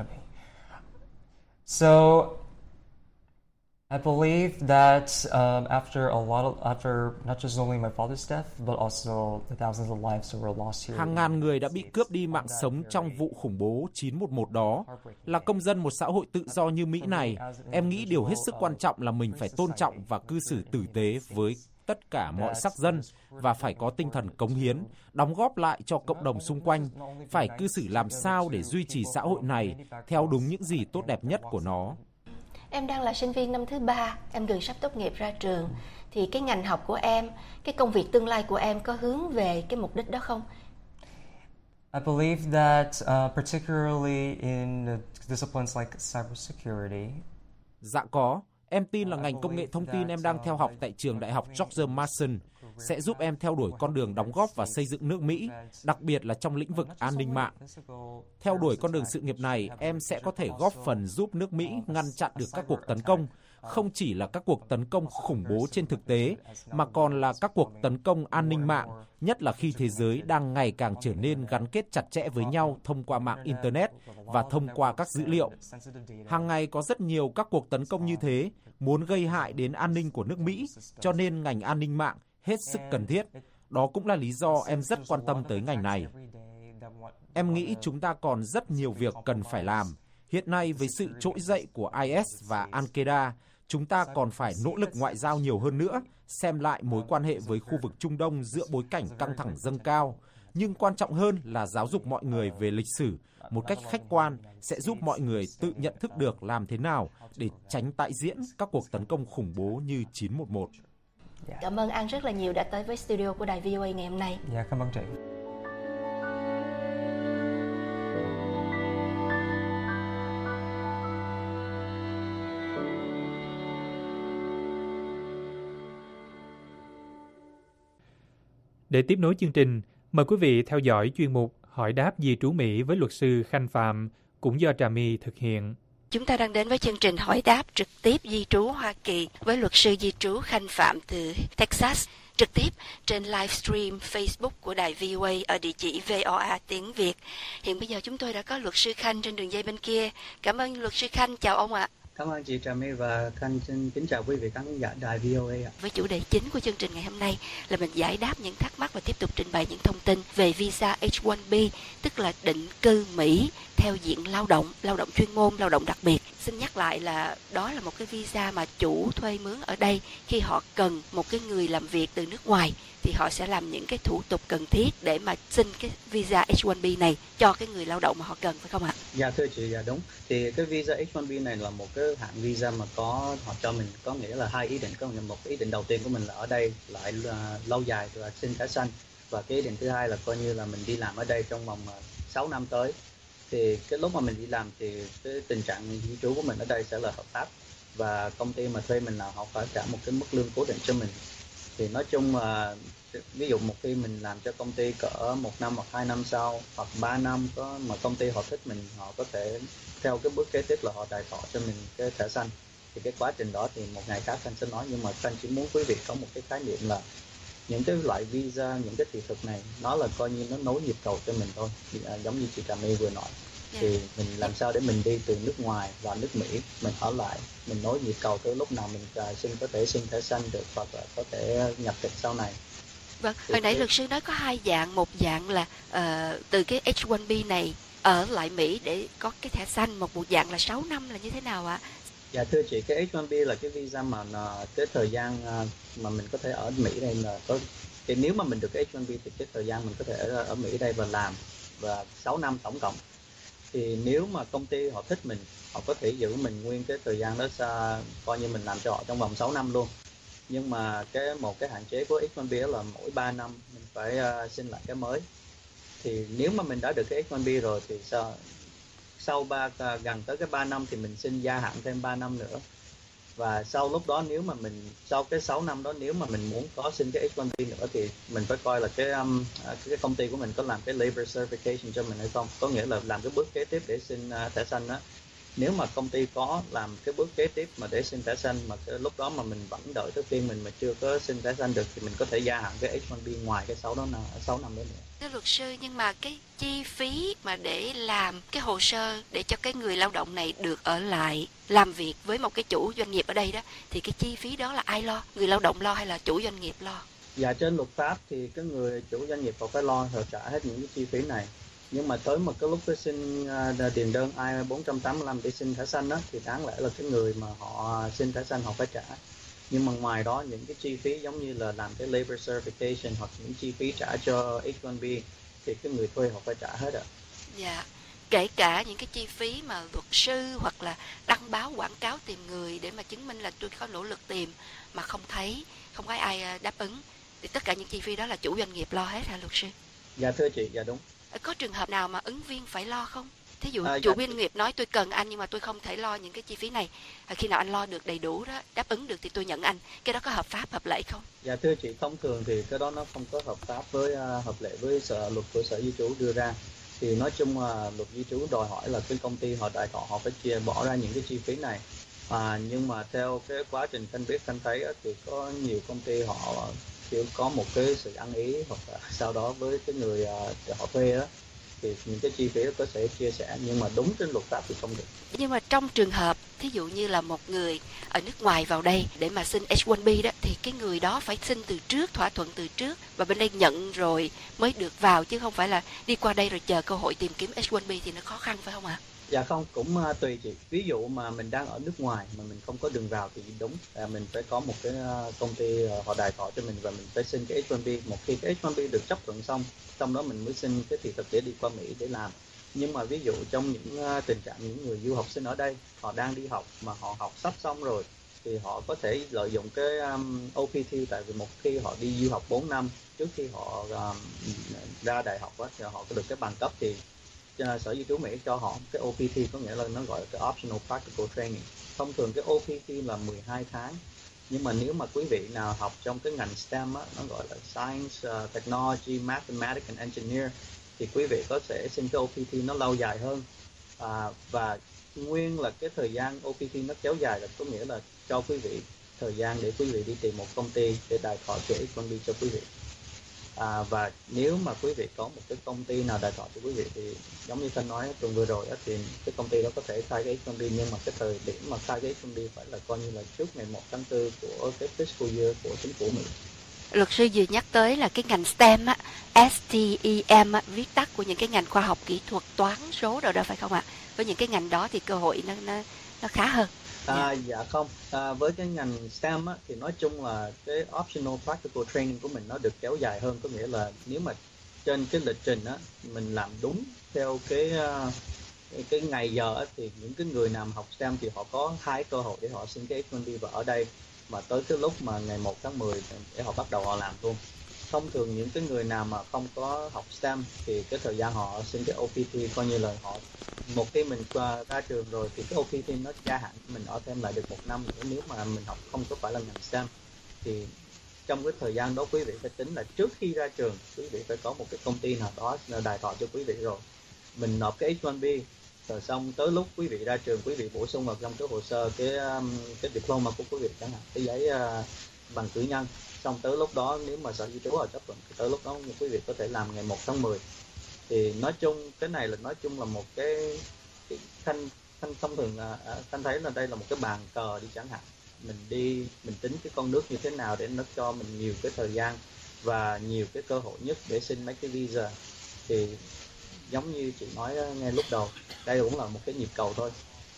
So I believe that um, after a lot of, after not just only my father's death, but also the thousands of lives that were lost here. Hàng ngàn người đã bị cướp đi mạng sống trong vụ khủng bố chín một một đó. Là công dân một xã hội tự do như Mỹ này, em nghĩ điều hết sức quan trọng là mình phải tôn trọng và cư xử tử tế với tất cả mọi sắc dân và phải có tinh thần cống hiến, đóng góp lại cho cộng đồng xung quanh, phải cư xử làm sao để duy trì xã hội này theo đúng những gì tốt đẹp nhất của nó. Em đang là sinh viên năm thứ ba, em gần sắp tốt nghiệp ra trường, thì cái ngành học của em, cái công việc tương lai của em có hướng về cái mục đích đó không? I believe that uh, particularly in disciplines like cybersecurity. Dạ có, Em tin là ngành công nghệ thông tin em đang theo học tại trường đại học George Mason sẽ giúp em theo đuổi con đường đóng góp và xây dựng nước Mỹ, đặc biệt là trong lĩnh vực an ninh mạng. Theo đuổi con đường sự nghiệp này, em sẽ có thể góp phần giúp nước Mỹ ngăn chặn được các cuộc tấn công, không chỉ là các cuộc tấn công khủng bố trên thực tế, mà còn là các cuộc tấn công an ninh mạng, nhất là khi thế giới đang ngày càng trở nên gắn kết chặt chẽ với nhau thông qua mạng Internet và thông qua các dữ liệu. Hàng ngày có rất nhiều các cuộc tấn công như thế, muốn gây hại đến an ninh của nước Mỹ, cho nên ngành an ninh mạng hết sức cần thiết. Đó cũng là lý do em rất quan tâm tới ngành này. Em nghĩ chúng ta còn rất nhiều việc cần phải làm. Hiện nay với sự trỗi dậy của I S và Al-Qaeda, chúng ta còn phải nỗ lực ngoại giao nhiều hơn nữa, xem lại mối quan hệ với khu vực Trung Đông giữa bối cảnh căng thẳng dâng cao. Nhưng quan trọng hơn là giáo dục mọi người về lịch sử một cách khách quan sẽ giúp mọi người tự nhận thức được làm thế nào để tránh tái diễn các cuộc tấn công khủng bố như chín một một. Cảm ơn An rất là nhiều đã tới với studio của đài vê o a ngày hôm nay. Dạ, cảm ơn chị. Để tiếp nối chương trình, mời quý vị theo dõi chuyên mục Hỏi đáp di trú Mỹ với luật sư Khanh Phạm, cũng do Trà My thực hiện. Chúng ta đang đến với chương trình hỏi đáp trực tiếp di trú Hoa Kỳ với luật sư di trú Khanh Phạm từ Texas, trực tiếp trên livestream Facebook của đài vê o a ở địa chỉ vê o a tiếng Việt. Hiện bây giờ chúng tôi đã có luật sư Khanh trên đường dây bên kia. Cảm ơn luật sư Khanh, chào ông ạ. Cảm ơn chị Trà My và Khanh, xin kính chào quý vị khán giả đài vê o a. Với chủ đề chính của chương trình ngày hôm nay là mình giải đáp những thắc mắc và tiếp tục trình bày những thông tin về visa H một B, tức là định cư Mỹ theo diện lao động, lao động chuyên môn, lao động đặc biệt. Xin nhắc lại là đó là một cái visa mà chủ thuê mướn ở đây khi họ cần một cái người làm việc từ nước ngoài thì họ sẽ làm những cái thủ tục cần thiết để mà xin cái visa H một B này cho cái người lao động mà họ cần, phải không ạ? Dạ thưa chị, dạ đúng. Thì cái visa H một B này là một cái hạng visa mà có họ cho mình có nghĩa là hai ý định. Có nghĩa một ý định đầu tiên của mình là ở đây lại là lâu dài là xin thẻ xanh, và cái ý định thứ hai là coi như là mình đi làm ở đây trong vòng sáu năm tới. Thì cái lúc mà mình đi làm thì cái tình trạng di trú của mình ở đây sẽ là hợp pháp, và công ty mà thuê mình là họ phải trả một cái mức lương cố định cho mình. Thì nói chung là ví dụ một khi mình làm cho công ty cỡ một năm hoặc hai năm sau hoặc ba năm có mà công ty họ thích mình, họ có thể theo cái bước kế tiếp là họ đài thọ cho mình cái thẻ xanh. Thì cái quá trình đó thì một ngày khác Khanh sẽ nói, nhưng mà Khanh chỉ muốn quý vị có một cái khái niệm là những cái loại visa, những cái thị thực này nó là coi như nó nối nhịp cầu cho mình thôi, giống như chị Trà My vừa nói. Yeah. Thì mình làm sao để mình đi từ nước ngoài vào nước Mỹ, mình ở lại, mình nối nhịp cầu tới lúc nào mình uh, xin có thể xin thẻ xanh được, hoặc là có thể nhập tịch sau này. Vâng, hồi nãy luật sư nói có hai dạng, một dạng là uh, từ cái H một B này ở lại Mỹ để có cái thẻ xanh, một một dạng là sáu năm là như thế nào ạ? Dạ thưa chị, cái H một B là cái visa mà nó, cái thời gian uh, mà mình có thể ở Mỹ đây là có cái, nếu mà mình được cái H một B thì cái thời gian mình có thể ở, ở Mỹ đây và làm và sáu năm tổng cộng. Thì nếu mà công ty họ thích mình, họ có thể giữ mình nguyên cái thời gian đó, xa, coi như mình làm cho họ trong vòng sáu năm luôn. Nhưng mà cái một cái hạn chế của H một B là mỗi ba năm mình phải uh, xin lại cái mới. Thì nếu mà mình đã được cái H một B rồi thì sau sau ba uh, gần tới cái ba năm thì mình xin gia hạn thêm ba năm nữa. Và sau lúc đó nếu mà mình sau cái sáu năm đó nếu mà mình muốn có xin cái H một B nữa thì mình phải coi là cái um, cái công ty của mình có làm cái labor certification cho mình hay không, có nghĩa là làm cái bước kế tiếp để xin uh, thẻ xanh đó. Nếu mà công ty có làm cái bước kế tiếp mà để xin thẻ xanh mà cái lúc đó mà mình vẫn đợi tới phiên mình mà chưa có xin thẻ xanh được thì mình có thể gia hạn cái H một B ngoài cái sáu đó nào sáu năm đó nữa. Thưa luật sư, nhưng mà cái chi phí mà để làm cái hồ sơ để cho cái người lao động này được ở lại làm việc với một cái chủ doanh nghiệp ở đây đó, thì cái chi phí đó là ai lo? Người lao động lo hay là chủ doanh nghiệp lo? Dạ trên luật pháp thì cái người chủ doanh nghiệp họ phải lo, họ trả hết những cái chi phí này. Nhưng mà tới một cái lúc cái xin uh, điền đơn I bốn tám lăm để xin thẻ xanh đó thì đáng lẽ là cái người mà họ xin thẻ xanh họ phải trả. Nhưng mà ngoài đó những cái chi phí giống như là làm cái labor certification hoặc những chi phí trả cho H một B thì cái người thuê họ phải trả hết ạ. Dạ, kể cả những cái chi phí mà luật sư hoặc là đăng báo quảng cáo tìm người để mà chứng minh là tôi có nỗ lực tìm mà không thấy, không có ai đáp ứng, thì tất cả những chi phí đó là chủ doanh nghiệp lo hết hả luật sư? Dạ thưa chị, dạ đúng. Có trường hợp nào mà ứng viên phải lo không? Thí dụ À, chủ dạ. doanh nghiệp nói tôi cần anh nhưng mà tôi không thể lo những cái chi phí này. À, khi nào anh lo được đầy đủ đó, đáp ứng được thì tôi nhận anh. Cái đó có hợp pháp, hợp lệ không? Dạ thưa chị, thông thường thì cái đó nó không có hợp pháp với uh, hợp lệ với sở luật của Sở Di trú đưa ra. Thì nói chung là uh, luật di trú đòi hỏi là cái công ty họ đại thọ họ phải chia bỏ ra những cái chi phí này. À, nhưng mà theo cái quá trình Khanh biết Khanh thấy á, thì có nhiều công ty họ kiểu có một cái sự ăn ý hoặc là sau đó với cái người uh, họ thuê á, thì những cái chi phí đó có thể chia sẻ, nhưng mà đúng trên luật pháp thì không được. Nhưng mà trong trường hợp thí dụ như là một người ở nước ngoài vào đây để mà xin H một B đó, thì cái người đó phải xin từ trước, thỏa thuận từ trước và bên đây nhận rồi mới được vào, chứ không phải là đi qua đây rồi chờ cơ hội tìm kiếm H một B thì nó khó khăn phải không ạ? Dạ không, cũng uh, tùy chị. Ví dụ mà mình đang ở nước ngoài mà mình không có đường vào thì đúng là mình phải có một cái uh, công ty uh, họ đài thọ cho mình và mình phải xin cái H một B. Một khi cái H một B được chấp thuận xong, xong đó mình mới xin cái thị thực để đi qua Mỹ để làm. Nhưng mà ví dụ trong những uh, tình trạng những người du học sinh ở đây, họ đang đi học mà họ học sắp xong rồi thì họ có thể lợi dụng cái um, O P T, tại vì một khi họ đi du học bốn năm trước khi họ um, ra đại học đó, thì họ có được cái bằng cấp thì Sở Di trú Mỹ cho họ cái O P T, có nghĩa là nó gọi là cái Optional Practical Training. Thông thường cái O P T là mười hai tháng. Nhưng mà nếu mà quý vị nào học trong cái ngành STEM á, nó gọi là Science, uh, Technology, Mathematics and Engineer, thì quý vị có thể xin cái O P T nó lâu dài hơn. À, và nguyên là cái thời gian O P T nó kéo dài là có nghĩa là cho quý vị thời gian để quý vị đi tìm một công ty để đài thọ cho H một B cho quý vị. À, và nếu mà quý vị có một cái công ty nào đài thọ cho quý vị thì giống như Thanh nói tuần vừa rồi á, thì cái công ty đó có thể khai cái H một B, nhưng mà cái thời điểm mà khai cái H một B phải là coi như là trước ngày một tháng tư của cái fiscal year của chính phủ Mỹ. Luật sư vừa nhắc tới là cái ngành STEM á, S T E M á, viết tắt của những cái ngành khoa học kỹ thuật, toán, số rồi đó phải không ạ? Với những cái ngành đó thì cơ hội nó nó nó khá hơn. À, dạ không, à, với cái ngành STEM á, thì nói chung là cái Optional Practical Training của mình nó được kéo dài hơn, có nghĩa là nếu mà trên cái lịch trình á, mình làm đúng theo cái cái, cái ngày giờ á, thì những cái người nào học STEM thì họ có hai cơ hội để họ xin cái H một B và ở đây mà tới cái lúc mà ngày một tháng mười để họ bắt đầu họ làm luôn. Thông thường những cái người nào mà không có học STEM thì cái thời gian họ xin cái O P T coi như là họ một khi mình qua ra trường rồi thì cái O P T nó gia hạn mình ở thêm lại được một năm nữa. Nếu mà mình học không có phải là ngành STEM thì trong cái thời gian đó quý vị phải tính là trước khi ra trường quý vị phải có một cái công ty nào đó đài thọ cho quý vị rồi. Mình nộp cái H một B rồi xong tới lúc quý vị ra trường quý vị bổ sung vào trong cái hồ sơ cái cái diploma của quý vị chẳng hạn, cái giấy uh, bằng cử nhân. Xong tới lúc đó nếu mà Sở Di trú họ chấp thuận thì tới lúc đó quý vị có thể làm ngày một tháng mười. Thì nói chung cái này là nói chung là một cái, cái Thanh Thanh thông thường là Thanh thấy là đây là một cái bàn cờ đi chẳng hạn. Mình đi mình tính cái con nước như thế nào để nó cho mình nhiều cái thời gian và nhiều cái cơ hội nhất để xin mấy cái visa. Thì giống như chị nói ngay lúc đầu, đây cũng là một cái nhịp cầu thôi.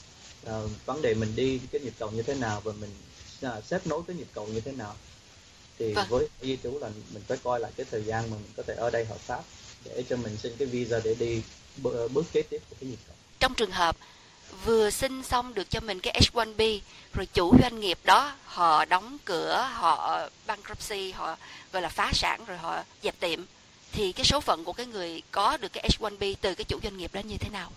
À, vấn đề mình đi cái nhịp cầu như thế nào và mình à, xếp nối cái nhịp cầu như thế nào. Thì vâng. Với di trú là mình phải coi lại cái thời gian mà mình có thể ở đây hợp pháp để cho mình xin cái visa để đi bước, bước kế tiếp của cái nhịp cầu. Trong trường hợp vừa xin xong được cho mình cái H một B rồi chủ doanh nghiệp đó họ đóng cửa, họ bankruptcy, họ gọi là phá sản rồi họ dẹp tiệm, thì cái số phận của cái người có được cái H một B từ cái chủ doanh nghiệp đó như thế nào?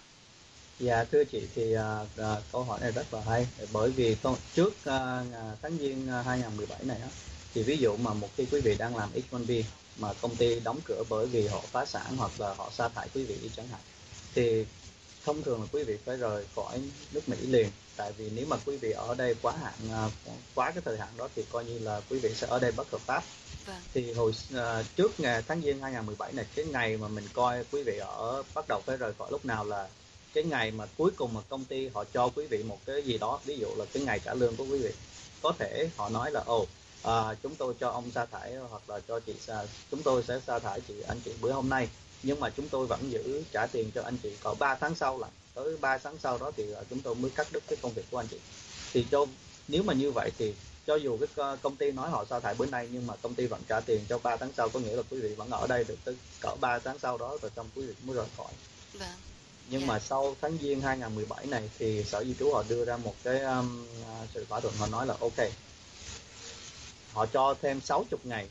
Dạ thưa chị thì uh, uh, câu hỏi này rất là hay, bởi vì trước uh, tháng Giêng hai không một bảy này á, thì ví dụ mà một khi quý vị đang làm H một B mà công ty đóng cửa bởi vì họ phá sản hoặc là họ sa thải quý vị đi chẳng hạn, thì thông thường là quý vị phải rời khỏi nước Mỹ liền. Tại vì nếu mà quý vị ở đây quá hạn quá cái thời hạn đó thì coi như là quý vị sẽ ở đây bất hợp pháp. Vâng. Thì hồi uh, trước ngày tháng Giêng hai không một bảy này, cái ngày mà mình coi quý vị ở bắt đầu phải rời khỏi lúc nào là cái ngày mà cuối cùng mà công ty họ cho quý vị một cái gì đó, ví dụ là cái ngày trả lương của quý vị. Có thể họ nói là ồ à, chúng tôi cho ông sa thải hoặc là cho chị sa, chúng tôi sẽ sa thải chị anh chị bữa hôm nay, nhưng mà chúng tôi vẫn giữ trả tiền cho anh chị còn ba tháng sau, là tới ba tháng sau đó thì chúng tôi mới cắt đứt cái công việc của anh chị. Thì cho nếu mà như vậy thì cho dù cái công ty nói họ sa thải bữa nay nhưng mà công ty vẫn trả tiền cho ba tháng sau, có nghĩa là quý vị vẫn ở đây được tới cỡ ba tháng sau đó rồi xong quý vị mới rời khỏi. Vâng. Nhưng yeah. mà sau tháng Giêng hai không một bảy này thì Sở Di trú họ đưa ra một cái um, sự thỏa thuận, họ nói là ok, họ cho thêm sáu mươi ngày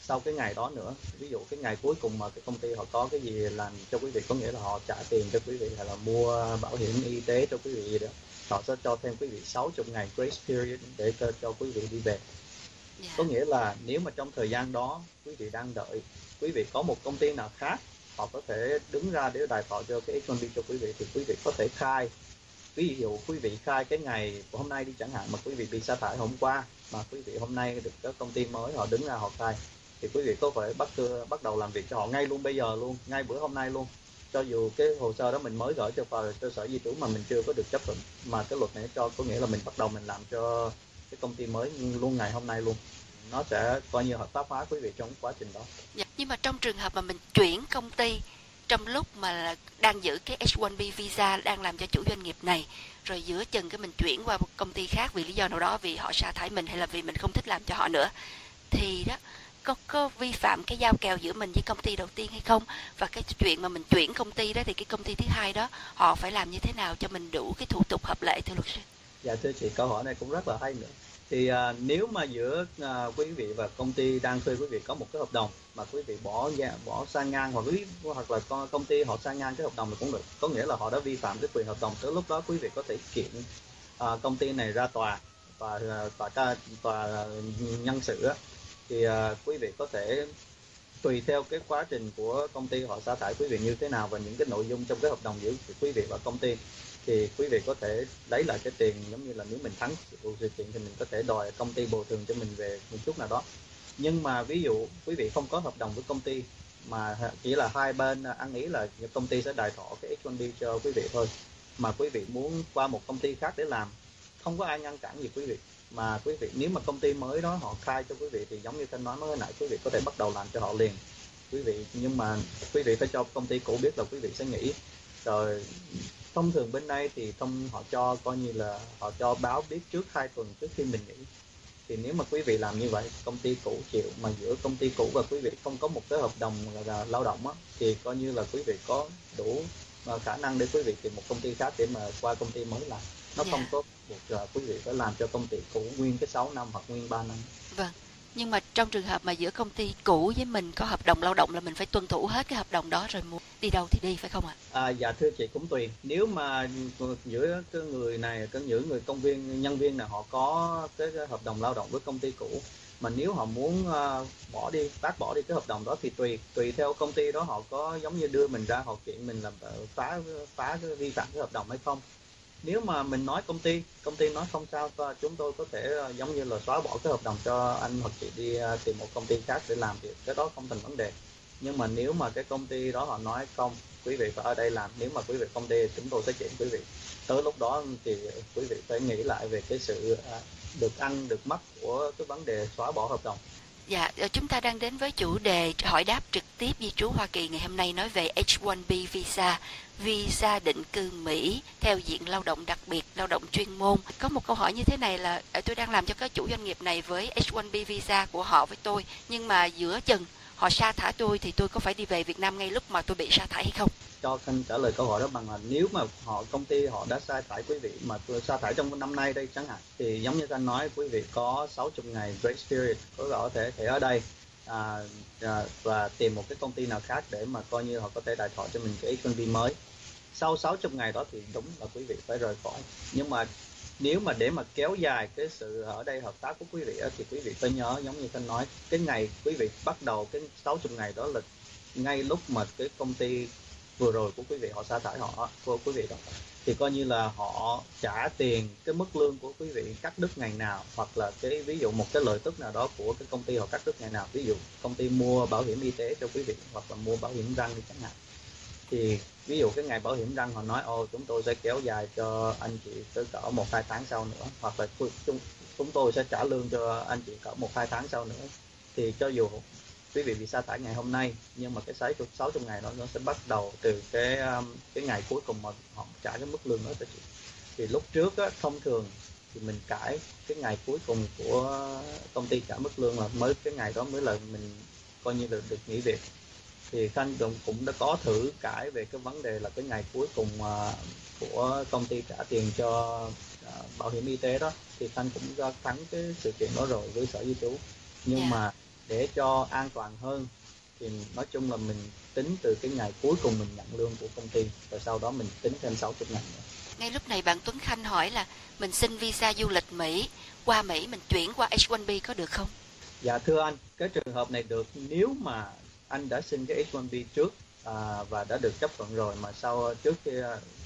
sau cái ngày đó nữa. Ví dụ cái ngày cuối cùng mà cái công ty họ có cái gì làm cho quý vị, có nghĩa là họ trả tiền cho quý vị hay là mua bảo hiểm y tế cho quý vị gì đó, họ sẽ cho thêm quý vị sáu mươi ngày grace period để cho, cho quý vị đi về. Dạ. Có nghĩa là nếu mà trong thời gian đó quý vị đang đợi, quý vị có một công ty nào khác họ có thể đứng ra để đài thọ cho cái H một B cho quý vị, thì quý vị có thể khai. Ví dụ quý vị khai cái ngày của hôm nay đi chẳng hạn, mà quý vị bị sa thải hôm qua mà quý vị hôm nay được các công ty mới họ đứng ra họ khai, thì quý vị có thể bắt bắt đầu làm việc cho họ ngay luôn bây giờ luôn, ngay bữa hôm nay luôn. Cho dù cái hồ sơ đó mình mới gửi cho cơ sở di trú mà mình chưa có được chấp thuận, mà cái luật này cho có nghĩa là mình bắt đầu mình làm cho cái công ty mới luôn ngày hôm nay luôn. Nó sẽ coi như hợp pháp hóa quý vị trong quá trình đó. Dạ. Nhưng mà trong trường hợp mà mình chuyển công ty trong lúc mà đang giữ cái H một B visa đang làm cho chủ doanh nghiệp này, rồi giữa chừng cái mình chuyển qua một công ty khác vì lý do nào đó, vì họ sa thải mình hay là vì mình không thích làm cho họ nữa, thì đó có có vi phạm cái giao kèo giữa mình với công ty đầu tiên hay không? Và cái chuyện mà mình chuyển công ty đó thì cái công ty thứ hai đó họ phải làm như thế nào cho mình đủ cái thủ tục hợp lệ thưa luật sư? Dạ thưa chị, câu hỏi này cũng rất là hay nữa. Thì à, nếu mà giữa à, quý vị và công ty đang thuê quý vị có một cái hợp đồng mà quý vị bỏ bỏ sang ngang, hoặc quý hoặc là công ty họ sang ngang cái hợp đồng thì cũng được, có nghĩa là họ đã vi phạm cái quyền hợp đồng, tới lúc đó quý vị có thể kiện à, công ty này ra tòa và tòa tòa, tòa nhân sự á, thì à, quý vị có thể tùy theo cái quá trình của công ty họ sa thải quý vị như thế nào và những cái nội dung trong cái hợp đồng giữa quý vị và công ty, thì quý vị có thể lấy lại cái tiền. Giống như là nếu mình thắng sự kiện thì mình có thể đòi công ty bồi thường cho mình về một chút nào đó. Nhưng mà ví dụ quý vị không có hợp đồng với công ty mà chỉ là hai bên ăn ý là công ty sẽ đài thọ cái H một B cho quý vị thôi, mà quý vị muốn qua một công ty khác để làm, không có ai ngăn cản gì quý vị. Mà quý vị nếu mà công ty mới đó họ khai cho quý vị thì giống như Thanh nói mới nãy, quý vị có thể bắt đầu làm cho họ liền quý vị. Nhưng mà quý vị phải cho công ty cũ biết là quý vị sẽ nghỉ. Rồi thông thường bên đây thì thông họ cho coi như là họ cho báo biết trước hai tuần trước khi mình nghỉ. Thì nếu mà quý vị làm như vậy, công ty cũ chịu, mà giữa công ty cũ và quý vị không có một cái hợp đồng là lao động á, thì coi như là quý vị có đủ khả năng để quý vị tìm một công ty khác để mà qua công ty mới làm. Nó Dạ. không có buộc uh, quý vị phải làm cho công ty cũ nguyên cái sáu năm hoặc nguyên ba năm. Vâng. Nhưng mà trong trường hợp mà giữa công ty cũ với mình có hợp đồng lao động là mình phải tuân thủ hết cái hợp đồng đó rồi muốn đi đâu thì đi, phải không ạ? À, dạ thưa chị, cũng tùy. Nếu mà giữa cái người này, cái những người công viên, nhân viên nào họ có cái, cái hợp đồng lao động với công ty cũ, mà nếu họ muốn uh, bỏ đi, bác bỏ đi cái hợp đồng đó thì tùy tùy theo công ty đó họ có giống như đưa mình ra họ kiện mình làm phá phá cái vi phạm cái hợp đồng hay không. Nếu mà mình nói công ty, công ty nói không sao, chúng tôi có thể giống như là xóa bỏ cái hợp đồng cho anh hoặc chị đi tìm một công ty khác để làm, thì cái đó không thành vấn đề. Nhưng mà nếu mà cái công ty đó họ nói không, quý vị phải ở đây làm, nếu mà quý vị không đi chúng tôi sẽ chuyển quý vị. Tới lúc đó thì quý vị phải nghĩ lại về cái sự được ăn được mất của cái vấn đề xóa bỏ hợp đồng. Dạ, chúng ta đang đến với chủ đề hỏi đáp trực tiếp di trú Hoa Kỳ ngày hôm nay, nói về H một B visa, visa định cư Mỹ theo diện lao động đặc biệt, lao động chuyên môn. Có một câu hỏi như thế này là tôi đang làm cho các chủ doanh nghiệp này với H một B visa của họ với tôi, nhưng mà giữa chừng họ sa thải tôi thì tôi có phải đi về Việt Nam ngay lúc mà tôi bị sa thải hay không? Cho Khanh trả lời câu hỏi đó bằng là nếu mà họ công ty họ đã sa thải quý vị mà sa thải trong năm nay đây chẳng hạn, thì giống như Khanh nói, quý vị có sáu mươi ngày grace period, có thể thể ở đây à, à, và tìm một cái công ty nào khác để mà coi như họ có thể đài thọ cho mình cái H một B mới. Sau sáu mươi ngày đó thì đúng là quý vị phải rời khỏi. Nhưng mà nếu mà để mà kéo dài cái sự ở đây hợp tác của quý vị thì quý vị phải nhớ, giống như Khanh nói, cái ngày quý vị bắt đầu cái sáu mươi ngày đó là ngay lúc mà cái công ty vừa rồi của quý vị họ sa thải họ của quý vị đó, thì coi như là họ trả tiền cái mức lương của quý vị cắt đứt ngày nào, hoặc là cái ví dụ một cái lợi tức nào đó của cái công ty họ cắt đứt ngày nào, ví dụ công ty mua bảo hiểm y tế cho quý vị hoặc là mua bảo hiểm răng đi chẳng hạn, thì ví dụ cái ngày bảo hiểm răng họ nói ô chúng tôi sẽ kéo dài cho anh chị tới cỡ một hai tháng sau nữa, hoặc là chúng chúng tôi sẽ trả lương cho anh chị cỡ một hai tháng sau nữa, thì cho dù quý vị bị sa thải ngày hôm nay, nhưng mà cái sáu mươi ngày đó nó sẽ bắt đầu từ cái cái ngày cuối cùng mà họ trả cái mức lương đó cho chị. Thì lúc trước á, thông thường thì mình cãi cái ngày cuối cùng của công ty trả mức lương là mới cái ngày đó mới là mình coi như là được nghỉ việc. Thì Khanh cũng đã có thử cãi về cái vấn đề là cái ngày cuối cùng của công ty trả tiền cho bảo hiểm y tế đó, thì Khanh cũng ra thắng cái sự kiện đó rồi với sở di trú. Nhưng yeah. mà để cho an toàn hơn thì nói chung là mình tính từ cái ngày cuối cùng mình nhận lương của công ty, rồi sau đó mình tính thêm sáu mươi ngày nữa. Ngay lúc này bạn Tuấn Khanh hỏi là mình xin visa du lịch Mỹ, qua Mỹ mình chuyển qua H một B có được không? Dạ thưa anh, cái trường hợp này được nếu mà anh đã xin cái H một B trước à, và đã được chấp thuận rồi, mà sau trước khi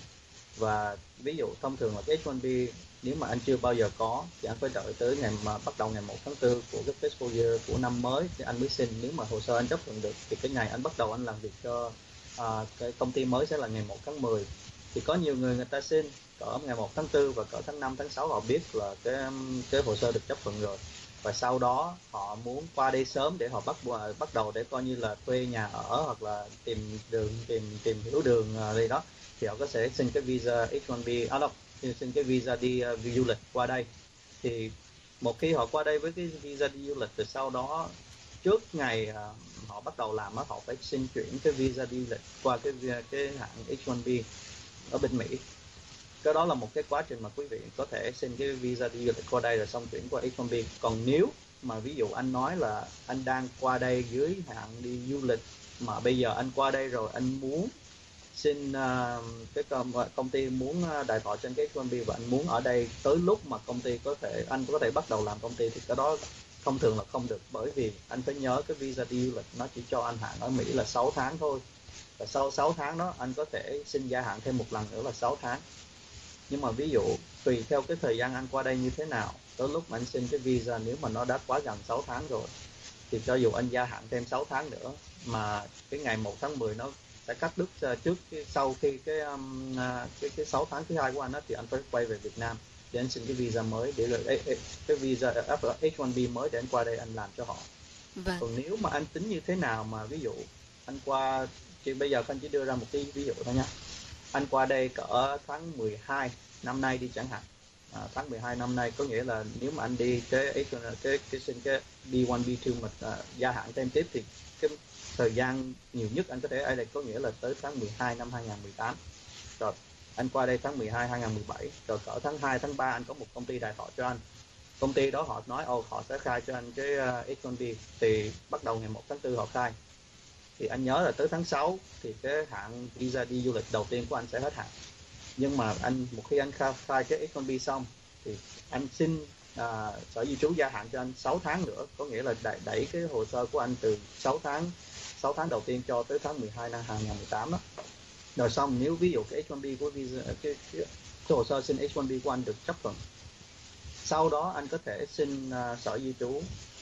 và ví dụ thông thường là cái H một B nếu mà anh chưa bao giờ có thì anh phải đợi tới ngày mà bắt đầu ngày một tháng tư của cái fiscal year của năm mới thì anh mới xin. Nếu mà hồ sơ anh chấp thuận được thì cái ngày anh bắt đầu anh làm việc cho à, cái công ty mới sẽ là ngày một tháng mười. Thì có nhiều người người ta xin cỡ ngày một tháng tư và cỡ tháng năm, tháng sáu họ biết là cái cái hồ sơ được chấp thuận rồi, và sau đó họ muốn qua đây sớm để họ bắt bắt đầu để coi như là thuê nhà ở hoặc là tìm đường tìm tìm hiểu đường gì đó, thì họ có thể xin cái visa H một B à, đâu, xin cái visa đi uh, du lịch qua đây. Thì một khi họ qua đây với cái visa đi du lịch thì sau đó trước ngày uh, họ bắt đầu làm đó, họ phải xin chuyển cái visa đi du lịch qua cái cái hãng H một B ở bên Mỹ. Cái đó là một cái quá trình mà quý vị có thể xin cái visa đi du lịch qua đây rồi xong chuyển qua H một B. Còn nếu mà ví dụ anh nói là anh đang qua đây dưới hãng đi du lịch mà bây giờ anh qua đây rồi anh muốn xin uh, cái công, công ty muốn đài thọ trên cái H một B và anh muốn ở đây tới lúc mà công ty có thể anh có thể bắt đầu làm công ty thì cái đó thông thường là không được, bởi vì anh phải nhớ cái visa đi du lịch nó chỉ cho anh hạn ở Mỹ là sáu tháng thôi, và sau sáu tháng đó anh có thể xin gia hạn thêm một lần nữa là sáu tháng. Nhưng mà ví dụ tùy theo cái thời gian anh qua đây như thế nào, tới lúc mà anh xin cái visa nếu mà nó đã quá gần sáu tháng rồi thì cho dù anh gia hạn thêm sáu tháng nữa mà cái ngày một tháng mười nó sẽ cắt đứt trước sau khi cái um, cái cái sáu tháng thứ hai của anh đó, thì anh phải quay về Việt Nam để anh xin cái visa mới để rồi cái visa H một B mới để anh qua đây anh làm cho họ. Vâng. Còn nếu mà anh tính như thế nào mà ví dụ anh qua thì bây giờ anh chỉ đưa ra một cái ví dụ thôi nha. Anh qua đây cỡ tháng mười hai năm nay đi chẳng hạn. À, tháng mười hai năm nay có nghĩa là nếu mà anh đi cái cái cái, cái xin cái B một B hai mà uh, gia hạn thêm tiếp thì cái thời gian nhiều nhất anh có thể ở đây có nghĩa là tới tháng mười hai năm hai không một tám. Rồi anh qua đây tháng mười hai hai không một bảy, rồi cỡ tháng hai tháng ba anh có một công ty đài thọ cho anh. Công ty đó họ nói ô họ sẽ khai cho anh cái uh, H một B thì bắt đầu ngày một tháng tư họ khai. Thì anh nhớ là tới tháng sáu thì cái hạn visa đi du lịch đầu tiên của anh sẽ hết hạn. Nhưng mà anh một khi anh khai, khai cái H một B xong thì anh xin à, sở di trú gia hạn cho anh sáu tháng nữa, có nghĩa là đẩy, đẩy cái hồ sơ của anh từ sáu tháng sáu tháng đầu tiên cho tới tháng mười hai năm hai không một tám đó. Rồi xong nếu ví dụ cái H một B của visa cái, cái, cái hồ sơ xin H một B của anh được chấp thuận, sau đó anh có thể xin uh, sở di trú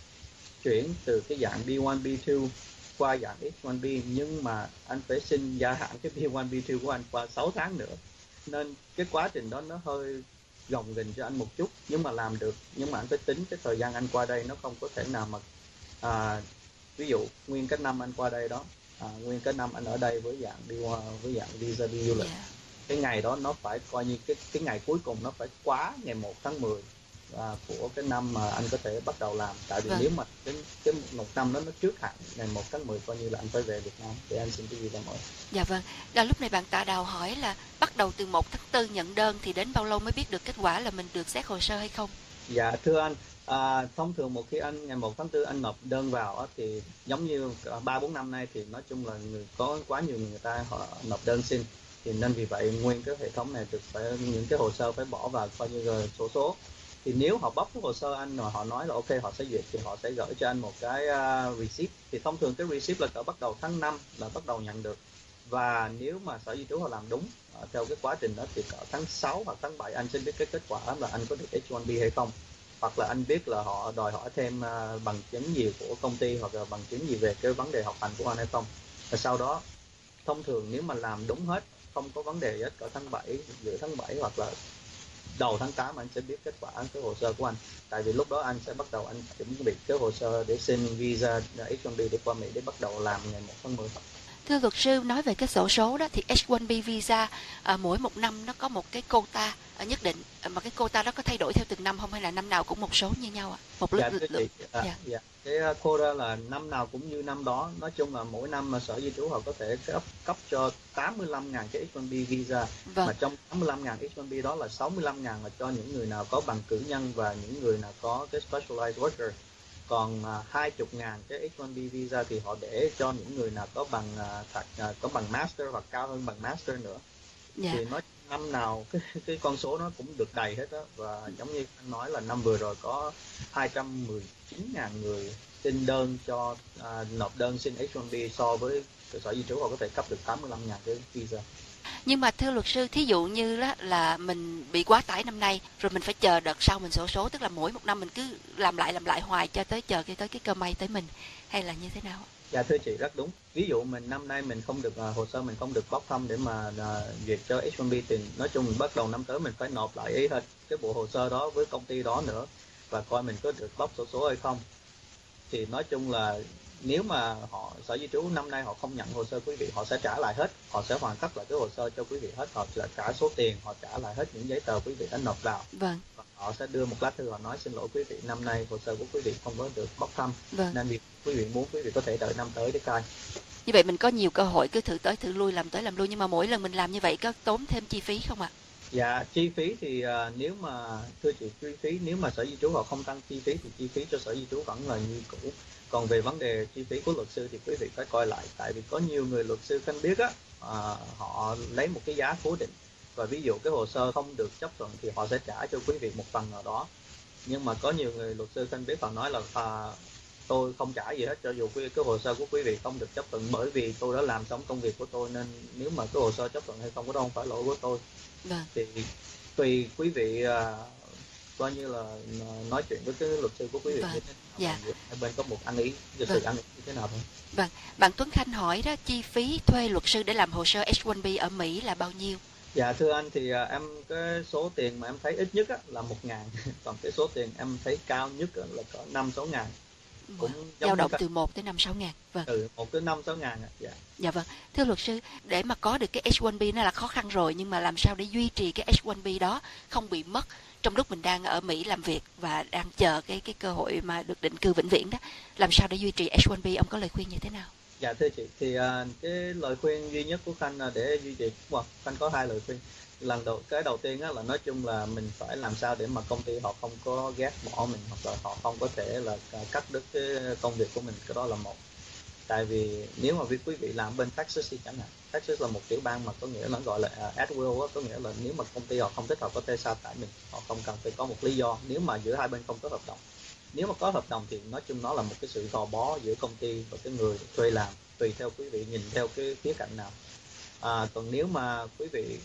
chuyển từ cái dạng B một B hai qua dạng H một B, nhưng mà anh phải xin gia hạn cái B một B hai của anh qua sáu tháng nữa. Nên cái quá trình đó nó hơi gồng ghềnh cho anh một chút, nhưng mà làm được. Nhưng mà anh phải tính cái thời gian anh qua đây nó không có thể nào mà à, ví dụ nguyên cái năm anh qua đây đó, à, nguyên cái năm anh ở đây với dạng đi qua với dạng visa đi du lịch, yeah. Cái ngày đó nó phải coi như cái cái ngày cuối cùng nó phải quá ngày một tháng mười à, của cái năm mà anh có thể bắt đầu làm. Tại vì vâng. Nếu mà cái, cái một năm đó nó trước hạn ngày một tháng mười coi như là anh phải về Việt Nam để anh xin cái visa mới. Dạ vâng. Là lúc này bạn Tạ Đào hỏi là bắt đầu từ một tháng tư nhận đơn thì đến bao lâu mới biết được kết quả là mình được xét hồ sơ hay không? Dạ thưa anh, à, thông thường một khi anh ngày một tháng tư anh nộp đơn vào á, thì giống như ba bốn năm nay thì nói chung là người có quá nhiều người, người ta họ nộp đơn xin, thì nên vì vậy nguyên cái hệ thống này được phải những cái hồ sơ phải bỏ vào coi như là số số. Thì nếu họ bóc cái hồ sơ anh mà họ nói là ok họ sẽ duyệt thì họ sẽ gửi cho anh một cái uh, receipt. Thì thông thường cái receipt là cỡ bắt đầu tháng năm là bắt đầu nhận được. Và nếu mà sở di trú họ làm đúng uh, theo cái quá trình đó thì cỡ tháng sáu hoặc tháng bảy anh sẽ biết cái kết quả là anh có được H một B hay không. Hoặc là anh biết là họ đòi hỏi thêm uh, bằng chứng gì của công ty hoặc là bằng chứng gì về cái vấn đề học hành của anh hay không. Và sau đó thông thường nếu mà làm đúng hết, không có vấn đề gì hết, cỡ tháng bảy, giữa tháng bảy hoặc là đầu tháng tám anh sẽ biết kết quả cái hồ sơ của anh. Tại vì lúc đó anh sẽ bắt đầu anh chuẩn bị cái hồ sơ để xin visa H một B để qua Mỹ để bắt đầu làm ngày một tháng mười. Thưa luật sư, nói về cái sổ số đó thì H một B visa à, mỗi một năm nó có một cái quota à, nhất định, à, mà cái quota đó có thay đổi theo từng năm không hay là năm nào cũng một số như nhau ạ? À? Một dạ, lực lượng. À, dạ. Dạ. Cái quota là năm nào cũng như năm đó. Nói chung là mỗi năm mà sở di trú họ có thể cấp cấp cho tám mươi lăm nghìn cái H một B visa. Vâng. Mà trong tám mươi lăm nghìn H một B đó là sáu mươi lăm nghìn là cho những người nào có bằng cử nhân và những người nào có cái specialized worker. Còn hai chục ngàn cái H one B visa thì họ để cho những người nào có bằng uh, thạc, uh, có bằng master hoặc cao hơn bằng master nữa. Dạ. Thì nói năm nào cái cái con số nó cũng được đầy hết đó, và giống như anh nói là năm vừa rồi có hai trăm mười chín ngàn người xin đơn cho uh, nộp đơn xin H one B, so với cơ sở di trú họ có thể cấp được tám mươi lăm ngàn cái visa. Nhưng mà thưa luật sư, thí dụ như đó là mình bị quá tải năm nay, rồi mình phải chờ đợt sau mình sổ số, tức là mỗi một năm mình cứ làm lại làm lại hoài cho tới chờ cái tới cái cơ may tới mình, hay là như thế nào? Dạ thưa chị, rất đúng. Ví dụ mình năm nay mình không được uh, hồ sơ mình không được bóc thăm để mà uh, duyệt cho H one B, thì nói chung mình bắt đầu năm tới mình phải nộp lại ý hết cái bộ hồ sơ đó với công ty đó nữa, và coi mình có được bóc sổ số hay không. Thì nói chung là nếu mà họ sở di trú năm nay họ không nhận hồ sơ quý vị, họ sẽ trả lại hết, họ sẽ hoàn tất lại cái hồ sơ cho quý vị hết, họ sẽ trả số tiền, họ trả lại hết những giấy tờ quý vị đã nộp vào. Vâng. Và họ sẽ đưa một lá thư họ nói xin lỗi quý vị, năm nay hồ sơ của quý vị không có được bóc thăm, vâng. nên việc quý vị muốn quý vị có thể đợi năm tới để cai. Như vậy mình có nhiều cơ hội cứ thử tới thử lui, làm tới làm lui, nhưng mà mỗi lần mình làm như vậy có tốn thêm chi phí không ạ? Dạ, chi phí thì uh, nếu mà thưa chị, chi phí nếu mà sở di trú họ không tăng chi phí thì chi phí cho sở di trú vẫn là như cũ. Còn về vấn đề chi phí của luật sư thì quý vị phải coi lại, tại vì có nhiều người luật sư khanh biết á, uh, họ lấy một cái giá cố định, và ví dụ cái hồ sơ không được chấp thuận thì họ sẽ trả cho quý vị một phần nào đó. Nhưng mà có nhiều người luật sư khanh biết họ nói là uh, tôi không trả gì hết cho dù cái hồ sơ của quý vị không được chấp thuận, bởi vì tôi đã làm xong công việc của tôi, nên nếu mà cái hồ sơ chấp thuận hay không có đó không phải lỗi của tôi. Vâng. Thì tùy quý vị uh, coi như là nói chuyện với cái luật sư của quý vị. Vâng. Dạ. Hai bên có một ăn ý, vâng. sự ăn ý như thế nào thôi. Vâng. Bạn Tuấn Khanh hỏi đó, chi phí thuê luật sư để làm hồ sơ H one B ở Mỹ là bao nhiêu? Dạ thưa anh, thì uh, em cái số tiền mà em thấy ít nhất á, là một ngàn, còn cái số tiền em thấy cao nhất á, là có năm sáu ngàn. Cũng dao động từ một tới năm sáu ngàn. Vâng. Ừ, một tới năm sáu ngàn. Dạ. Dạ vâng. Thưa luật sư, để mà có được cái H one B nó là khó khăn rồi, nhưng mà làm sao để duy trì cái H one B đó không bị mất trong lúc mình đang ở Mỹ làm việc và đang chờ cái cái cơ hội mà được định cư vĩnh viễn đó, làm sao để duy trì H one B, ông có lời khuyên như thế nào? Dạ thưa chị, thì uh, cái lời khuyên duy nhất của Khanh là để duy trì, wow, Khanh có hai lời khuyên. Lần đầu, cái đầu tiên á, là nói chung là mình phải làm sao để mà công ty họ không có ghét bỏ mình, hoặc là họ không có thể là cắt đứt cái công việc của mình, cái đó là một. Tại vì nếu mà quý vị làm bên Texas thì chẳng hạn, Texas là một tiểu bang mà có nghĩa là gọi là at will á, có nghĩa là nếu mà công ty họ không thích họ có thể sa thải mình, họ không cần phải có một lý do. Nếu mà giữa hai bên không có hợp đồng, nếu mà có hợp đồng thì nói chung nó là một cái sự gò bó giữa công ty và cái người thuê làm, tùy theo quý vị nhìn theo cái khía cạnh nào. À, còn nếu mà quý vị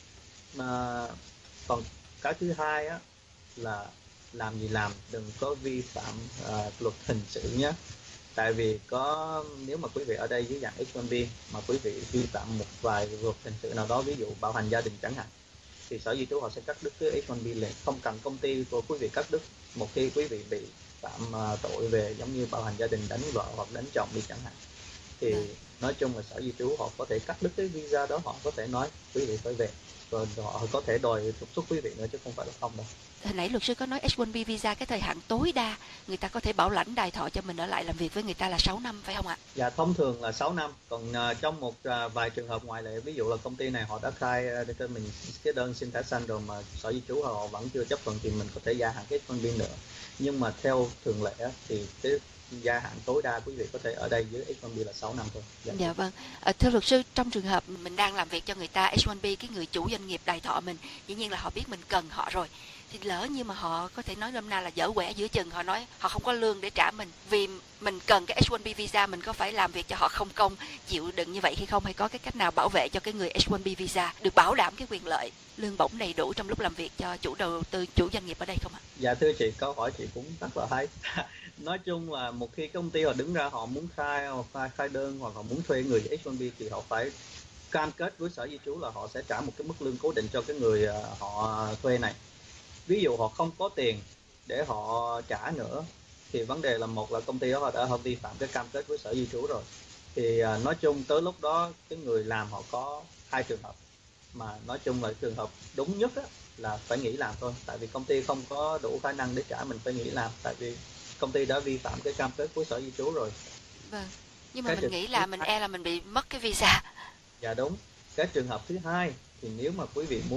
mà còn cái thứ hai á, là làm gì làm đừng có vi phạm uh, luật hình sự nhé. Tại vì có nếu mà quý vị ở đây dưới dạng H one B mà quý vị vi phạm một vài luật hình sự nào đó, ví dụ bạo hành gia đình chẳng hạn, thì sở di trú họ sẽ cắt đứt cái H one B liền, không cần công ty của quý vị cắt đứt. Một khi quý vị bị phạm uh, tội về giống như bạo hành gia đình, đánh vợ hoặc đánh chồng đi chẳng hạn, thì nói chung là sở di trú họ có thể cắt đứt cái visa đó, họ có thể nói quý vị phải về, rồi họ có thể đòi trục xuất quý vị nữa chứ không phải là không đâu. Hồi nãy luật sư có nói H one B visa cái thời hạn tối đa người ta có thể bảo lãnh đài thọ cho mình ở lại làm việc với người ta là sáu năm phải không ạ? Dạ thông thường là sáu năm, còn uh, trong một uh, vài trường hợp ngoại lệ, ví dụ là công ty này họ đã khai uh, cho mình cái đơn xin thẻ xanh rồi mà sở di trú họ vẫn chưa chấp thuận thì mình có thể gia hạn cái H one B nữa. Nhưng mà theo thường lệ thì cái gia hạn tối đa quý vị có thể ở đây dưới H one B là sáu năm thôi. Dạ, dạ vâng. À, thưa luật sư, trong trường hợp mình đang làm việc cho người ta H one B, cái người chủ doanh nghiệp đài thọ mình, dĩ nhiên là họ biết mình cần họ rồi, thì lỡ như mà họ có thể nói lâm na là dở quẻ giữa chừng, họ nói họ không có lương để trả mình vì mình cần cái H one B visa, mình có phải làm việc cho họ không công, chịu đựng như vậy hay không, hay có cái cách nào bảo vệ cho cái người H one B visa được bảo đảm cái quyền lợi lương bổng đầy đủ trong lúc làm việc cho chủ đầu tư, chủ doanh nghiệp ở đây không ạ? Dạ thưa chị, câu hỏi chị cũng rất là hay. Nói chung là một khi công ty họ đứng ra họ muốn khai hoặc khai, khai đơn hoặc họ muốn thuê người H one B thì họ phải cam kết với sở di trú là họ sẽ trả một cái mức lương cố định cho cái người họ thuê này. Ví dụ họ không có tiền để họ trả nữa thì vấn đề là một là công ty đó họ đã vi phạm cái cam kết với sở di trú rồi. Thì nói chung tới lúc đó cái người làm họ có hai trường hợp, mà nói chung là trường hợp đúng nhất á, là phải nghỉ làm thôi. Tại vì công ty không có đủ khả năng để trả, mình phải nghỉ làm, tại vì công ty đã vi phạm cái cam kết của sở di trú rồi. Vâng, nhưng mà cái mình trường... nghĩ là mình e là mình bị mất cái visa. Dạ đúng. Cái trường hợp thứ hai thì nếu mà quý vị muốn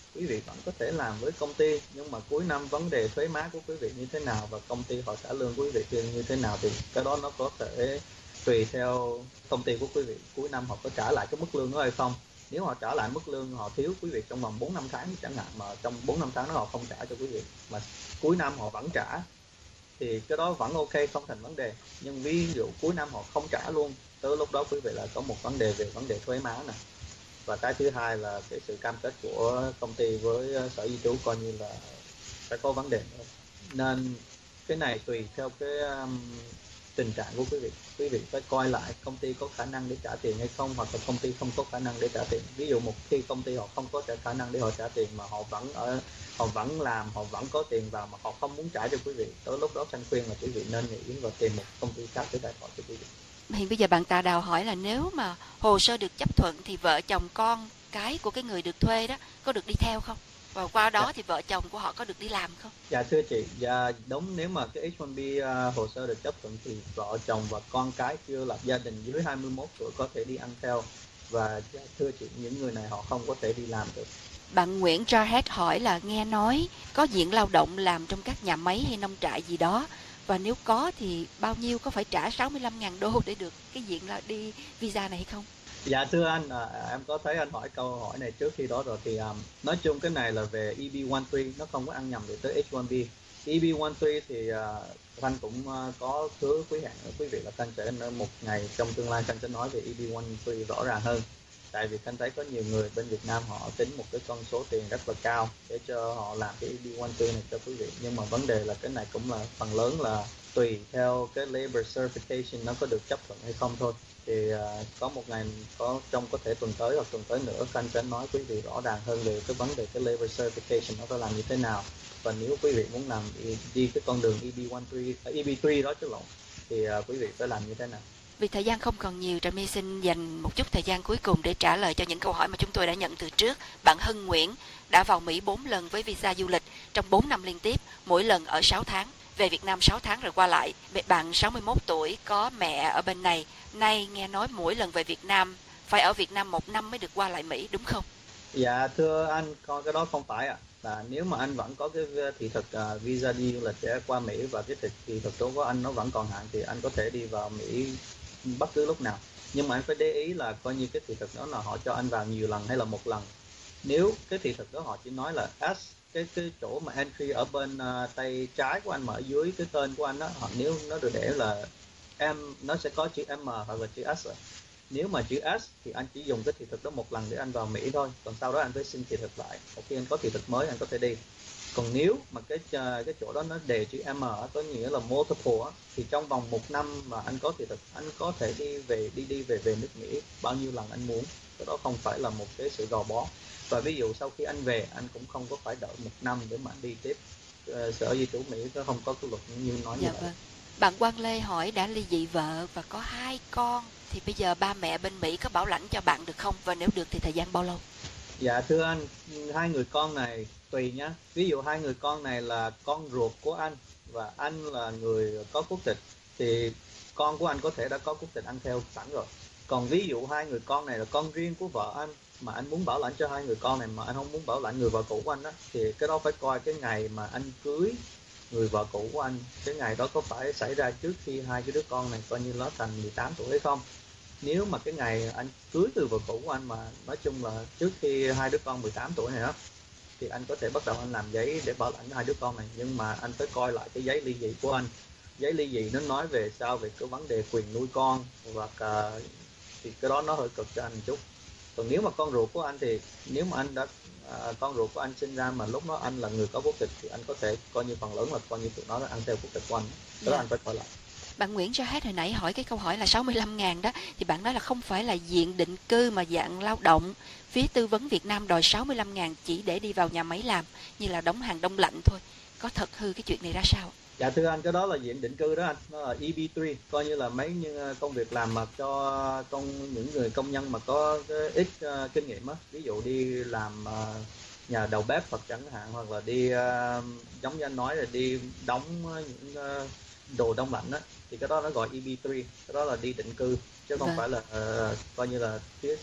quý vị vẫn có thể làm với công ty, nhưng mà cuối năm vấn đề thuế má của quý vị như thế nào và công ty họ trả lương quý vị như thế nào thì cái đó nó có thể tùy theo công ty của quý vị, cuối năm họ có trả lại cái mức lương đó hay không. Nếu họ trả lại mức lương họ thiếu quý vị trong vòng bốn năm tháng chẳng hạn, mà trong bốn năm tháng đó họ không trả cho quý vị mà cuối năm họ vẫn trả thì cái đó vẫn ok, không thành vấn đề. Nhưng ví dụ cuối năm họ không trả luôn, tới lúc đó quý vị lại có một vấn đề về vấn đề thuế má nè. Và cái thứ hai là cái sự cam kết của công ty với sở di trú coi như là phải có vấn đề nữa. Nên cái này tùy theo cái um, tình trạng của quý vị. Quý vị phải coi lại công ty có khả năng để trả tiền hay không, hoặc là công ty không có khả năng để trả tiền. Ví dụ một khi công ty họ không có khả năng để họ trả tiền mà họ vẫn ở họ vẫn làm, họ vẫn có tiền vào mà họ không muốn trả cho quý vị, tới lúc đó Thanh khuyên là quý vị nên nghỉ và tìm một công ty khác để đài thọ cho quý vị. Hiện bây giờ bạn Tạ Đào hỏi là nếu mà hồ sơ được chấp thuận thì vợ chồng con cái của cái người được thuê đó có được đi theo không? Và qua đó dạ. thì vợ chồng của họ có được đi làm không? Dạ thưa chị, dạ đúng, nếu mà cái H một B uh, hồ sơ được chấp thuận thì vợ chồng và con cái chưa lập gia đình dưới hai mươi mốt tuổi có thể đi ăn theo. Và dạ, thưa chị, những người này họ không có thể đi làm được. Bạn Nguyễn Jarhead hỏi là nghe nói có diện lao động làm trong các nhà máy hay nông trại gì đó, và nếu có thì bao nhiêu, có phải trả sáu mươi lăm ngàn đô để được cái diện là đi visa này hay không? Dạ thưa anh, à, em có thấy anh hỏi câu hỏi này trước khi đó rồi thì um, nói chung cái này là về E B mười ba, nó không có ăn nhầm được tới H một B. E B mười ba thì uh, anh cũng uh, có hứa quý hạn quý vị là anh sẽ một ngày trong tương lai anh sẽ nói về E B mười ba rõ ràng hơn. Tại vì anh thấy có nhiều người bên Việt Nam họ tính một cái con số tiền rất là cao để cho họ làm cái E B mười ba này cho quý vị. Nhưng mà vấn đề là cái này cũng là phần lớn là tùy theo cái labor certification nó có được chấp thuận hay không thôi. Thì uh, có một ngày có trong có thể tuần tới hoặc tuần tới nữa anh sẽ nói quý vị rõ ràng hơn về cái vấn đề cái labor certification nó phải làm như thế nào. Và nếu quý vị muốn làm đi, đi cái con đường E B mười ba, E B ba đó chứ lộn, thì uh, quý vị phải làm như thế nào. Vì thời gian không còn nhiều, Trà My xin dành một chút thời gian cuối cùng để trả lời cho những câu hỏi mà chúng tôi đã nhận từ trước. Bạn Hân Nguyễn đã vào Mỹ bốn lần với visa du lịch trong bốn năm liên tiếp, mỗi lần ở sáu tháng. Về Việt Nam sáu tháng rồi qua lại. Bạn sáu mươi mốt tuổi, có mẹ ở bên này. Nay nghe nói mỗi lần về Việt Nam phải ở Việt Nam một năm mới được qua lại Mỹ, đúng không? Dạ thưa anh, con cái đó không phải ạ. À. Là nếu mà anh vẫn có cái thị thực uh, visa đi du lịch để qua Mỹ và cái thị thực đó của anh nó vẫn còn hạn thì anh có thể đi vào Mỹ bất cứ lúc nào. Nhưng mà anh phải để ý là coi như cái thị thực đó là họ cho anh vào nhiều lần hay là một lần. Nếu cái thị thực đó họ chỉ nói là S, cái cái chỗ mà entry ở bên uh, tay trái của anh mà ở dưới cái tên của anh đó, hoặc nếu nó được để là M, nó sẽ có chữ M hoặc là chữ S. Nếu mà chữ S thì anh chỉ dùng cái thị thực đó một lần để anh vào Mỹ thôi, còn sau đó anh phải xin thị thực lại. Một khi anh có thị thực mới anh có thể đi. Còn nếu mà cái cái chỗ đó nó đề chữ M có nghĩa là multiple thì trong vòng một năm mà anh có thị thực, anh có thể đi về đi đi về về nước Mỹ bao nhiêu lần anh muốn. Cái đó không phải là một cái sự gò bó. Và ví dụ sau khi anh về anh cũng không có phải đợi một năm để mà anh đi tiếp. Uh, sở di trú Mỹ nó không có cái luật như nói dạ như vậy. Vâng. Bạn Quang Lê hỏi đã ly dị vợ và có hai con thì bây giờ ba mẹ bên Mỹ có bảo lãnh cho bạn được không, và nếu được thì thời gian bao lâu? Dạ thưa anh, hai người con này tùy nhá. Ví dụ hai người con này là con ruột của anh và anh là người có quốc tịch thì con của anh có thể đã có quốc tịch anh theo sẵn rồi. Còn ví dụ hai người con này là con riêng của vợ anh mà anh muốn bảo lãnh cho hai người con này mà anh không muốn bảo lãnh người vợ cũ của anh đó, thì cái đó phải coi cái ngày mà anh cưới người vợ cũ của anh, cái ngày đó có phải xảy ra trước khi hai cái đứa con này coi như nó thành mười tám tuổi hay không. Nếu mà cái ngày anh cưới người vợ cũ của anh mà nói chung là trước khi hai đứa con mười tám tuổi này đó, thì anh có thể bắt đầu anh làm giấy để bảo lãnh hai đứa con này. Nhưng mà anh phải coi lại cái giấy ly dị của anh. Giấy ly dị nó nói về sao về cái vấn đề quyền nuôi con, hoặc uh, thì cái đó nó hơi cực cho anh một chút. Còn nếu mà con ruột của anh thì nếu mà anh đã à, con ruột của anh sinh ra mà lúc đó anh là người có quốc tịch thì anh có thể coi như phần lớn là coi như tụi nó là ăn theo quốc tịch của anh. Đó dạ. Anh phải coi lại. Bạn Nguyễn cho hết hồi nãy hỏi cái câu hỏi là sáu mươi lăm ngàn đó, thì bạn nói là không phải là diện định cư mà dạng lao động. Phía tư vấn Việt Nam đòi sáu mươi lăm ngàn chỉ để đi vào nhà máy làm, như là đóng hàng đông lạnh thôi. Có thật hư cái chuyện này ra sao? Dạ thưa anh, cái đó là diện định cư đó anh, nó là E B ba, coi như là mấy những công việc làm mà cho công những người công nhân mà có ít uh, kinh nghiệm á, ví dụ đi làm uh, nhà đầu bếp hoặc chẳng hạn, hoặc là đi uh, giống như anh nói là đi đóng những uh, đồ đông lạnh á, thì cái đó nó gọi E B ba, cái đó là đi định cư chứ không vâng. phải là uh, coi như là phía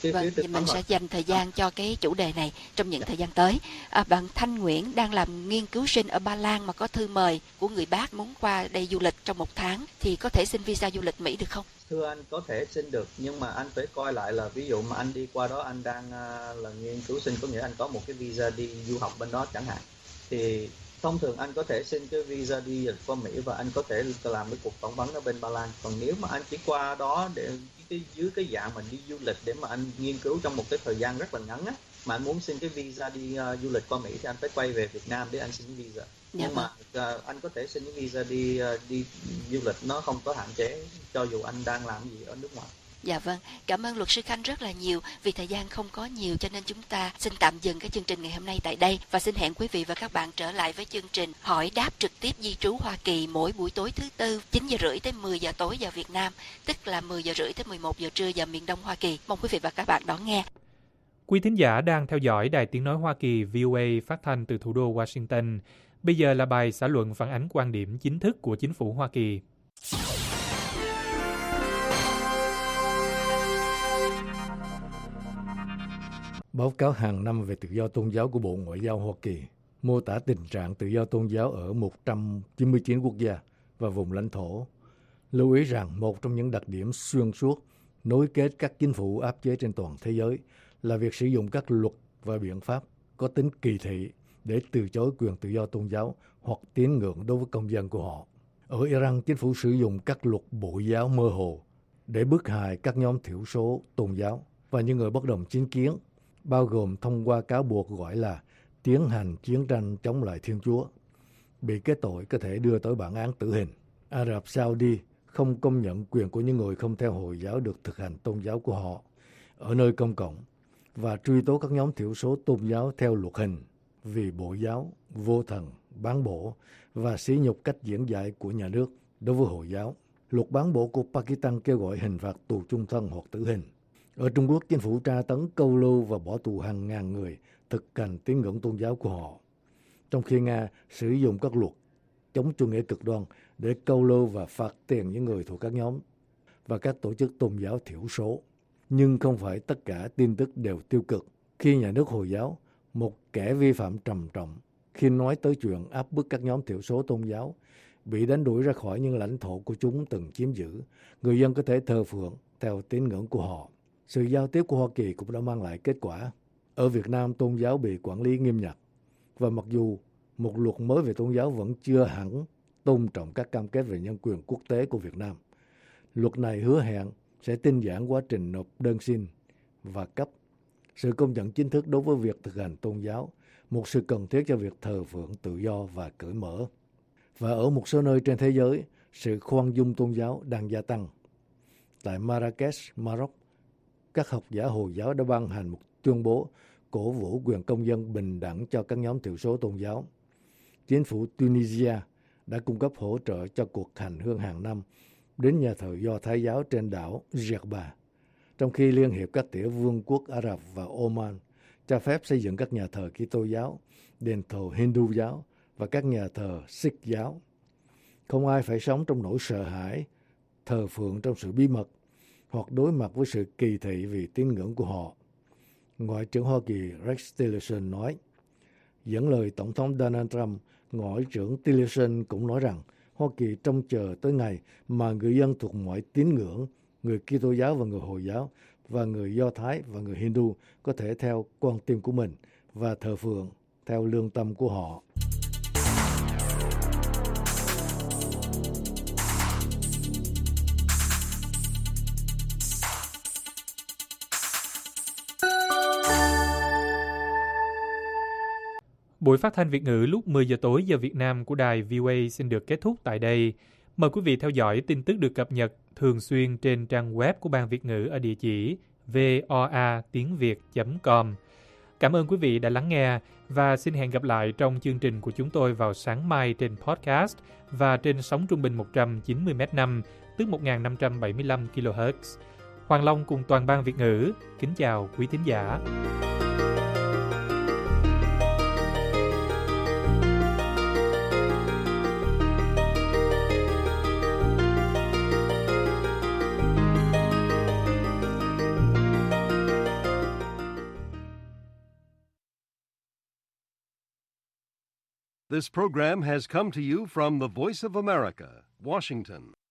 phía, Vâng, phía thì tư mình vấn sẽ dành thời gian cho cái chủ đề này trong những thời gian tới. À, bạn Thanh Nguyễn đang làm nghiên cứu sinh ở Ba Lan mà có thư mời của người bác muốn qua đây du lịch trong một tháng thì có thể xin visa du lịch Mỹ được không? Thưa anh, có thể xin được, nhưng mà anh phải coi lại là ví dụ mà anh đi qua đó anh đang uh, là nghiên cứu sinh, có nghĩa anh có một cái visa đi du học bên đó chẳng hạn, thì thông thường anh có thể xin cái visa đi qua Mỹ và anh có thể làm cái cuộc phỏng vấn ở bên Ba Lan. Còn nếu mà anh chỉ qua đó để cái, dưới cái dạng mà đi du lịch để mà anh nghiên cứu trong một cái thời gian rất là ngắn á, mà anh muốn xin cái visa đi uh, du lịch qua Mỹ thì anh phải quay về Việt Nam để anh xin cái visa. Dạ Nhưng vâng. mà uh, anh có thể xin cái visa đi uh, đi du lịch, nó không có hạn chế cho dù anh đang làm gì ở nước ngoài. Dạ vâng, cảm ơn luật sư Khanh rất là nhiều. Vì thời gian không có nhiều cho nên chúng ta xin tạm dừng cái chương trình ngày hôm nay tại đây và xin hẹn quý vị và các bạn trở lại với chương trình hỏi đáp trực tiếp di trú Hoa Kỳ mỗi buổi tối thứ tư chín giờ rưỡi tới mười giờ tối giờ Việt Nam, tức là mười giờ rưỡi tới mười một giờ trưa giờ miền Đông Hoa Kỳ. Mong quý vị và các bạn đón nghe. Quý thính giả đang theo dõi Đài Tiếng Nói Hoa Kỳ vê o a phát thanh từ thủ đô Washington. Bây giờ là bài xã luận phản ánh quan điểm chính thức của chính phủ Hoa Kỳ. Báo cáo hàng năm về tự do tôn giáo của Bộ Ngoại giao Hoa Kỳ mô tả tình trạng tự do tôn giáo ở một trăm chín mươi chín quốc gia và vùng lãnh thổ. Lưu ý rằng một trong những đặc điểm xuyên suốt nối kết các chính phủ áp chế trên toàn thế giới là việc sử dụng các luật và biện pháp có tính kỳ thị để từ chối quyền tự do tôn giáo hoặc tín ngưỡng đối với công dân của họ. Ở Iran, chính phủ sử dụng các luật bội giáo mơ hồ để bức hại các nhóm thiểu số tôn giáo và những người bất đồng chính kiến, bao gồm thông qua cáo buộc gọi là tiến hành chiến tranh chống lại Thiên Chúa. Bị kết tội có thể đưa tới bản án tử hình. Ả Rập Saudi không công nhận quyền của những người không theo Hồi giáo được thực hành tôn giáo của họ ở nơi công cộng và truy tố các nhóm thiểu số tôn giáo theo luật hình vì bội giáo, vô thần, bán bổ và sỉ nhục cách diễn dạy của nhà nước đối với Hồi giáo. Luật bán bổ của Pakistan kêu gọi hình phạt tù chung thân hoặc tử hình. Ở Trung Quốc, chính phủ tra tấn, câu lưu và bỏ tù hàng ngàn người thực hành tín ngưỡng tôn giáo của họ. Trong khi Nga sử dụng các luật chống chủ nghĩa cực đoan để câu lưu và phạt tiền những người thuộc các nhóm và các tổ chức tôn giáo thiểu số. Nhưng không phải tất cả tin tức đều tiêu cực. Khi nhà nước Hồi giáo, một kẻ vi phạm trầm trọng, khi nói tới chuyện áp bức các nhóm thiểu số tôn giáo, bị đánh đuổi ra khỏi những lãnh thổ của chúng từng chiếm giữ, người dân có thể thờ phượng theo tín ngưỡng của họ. Sự giao tiếp của Hoa Kỳ cũng đã mang lại kết quả. Ở Việt Nam, tôn giáo bị quản lý nghiêm ngặt. Và mặc dù một luật mới về tôn giáo vẫn chưa hẳn tôn trọng các cam kết về nhân quyền quốc tế của Việt Nam, luật này hứa hẹn sẽ tinh giản quá trình nộp đơn xin và cấp sự công nhận chính thức đối với việc thực hành tôn giáo, một sự cần thiết cho việc thờ phượng tự do và cởi mở. Và ở một số nơi trên thế giới, sự khoan dung tôn giáo đang gia tăng. Tại Marrakech, Maroc, các học giả Hồi giáo đã ban hành một tuyên bố cổ vũ quyền công dân bình đẳng cho các nhóm thiểu số tôn giáo. Chính phủ Tunisia đã cung cấp hỗ trợ cho cuộc hành hương hàng năm đến nhà thờ Do Thái giáo trên đảo Djerba, trong khi Liên hiệp các tiểu vương quốc Ả Rập và Oman cho phép xây dựng các nhà thờ Kitô giáo, đền thờ Hindu giáo và các nhà thờ Sikh giáo. Không ai phải sống trong nỗi sợ hãi, thờ phượng trong sự bí mật hoặc đối mặt với sự kỳ thị vì tín ngưỡng của họ. Ngoại trưởng Hoa Kỳ Rex Tillerson nói. Dẫn lời Tổng thống Donald Trump, Ngoại trưởng Tillerson cũng nói rằng Hoa Kỳ trông chờ tới ngày mà người dân thuộc mọi tín ngưỡng, người Kitô giáo và người Hồi giáo, và người Do Thái và người Hindu có thể theo con tim của mình và thờ phượng theo lương tâm của họ. Buổi phát thanh Việt ngữ lúc mười giờ tối giờ Việt Nam của đài vê o a xin được kết thúc tại đây. Mời quý vị theo dõi tin tức được cập nhật thường xuyên trên trang web của Ban Việt ngữ ở địa chỉ voa tiếng việt chấm com. Cảm ơn quý vị đã lắng nghe và xin hẹn gặp lại trong chương trình của chúng tôi vào sáng mai trên podcast và trên sóng trung bình một trăm chín mươi mét năm, tức một nghìn năm trăm bảy mươi lăm ki lô héc. Hoàng Long cùng toàn Ban Việt ngữ kính chào quý thính giả. This program has come to you from the Voice of America, Washington.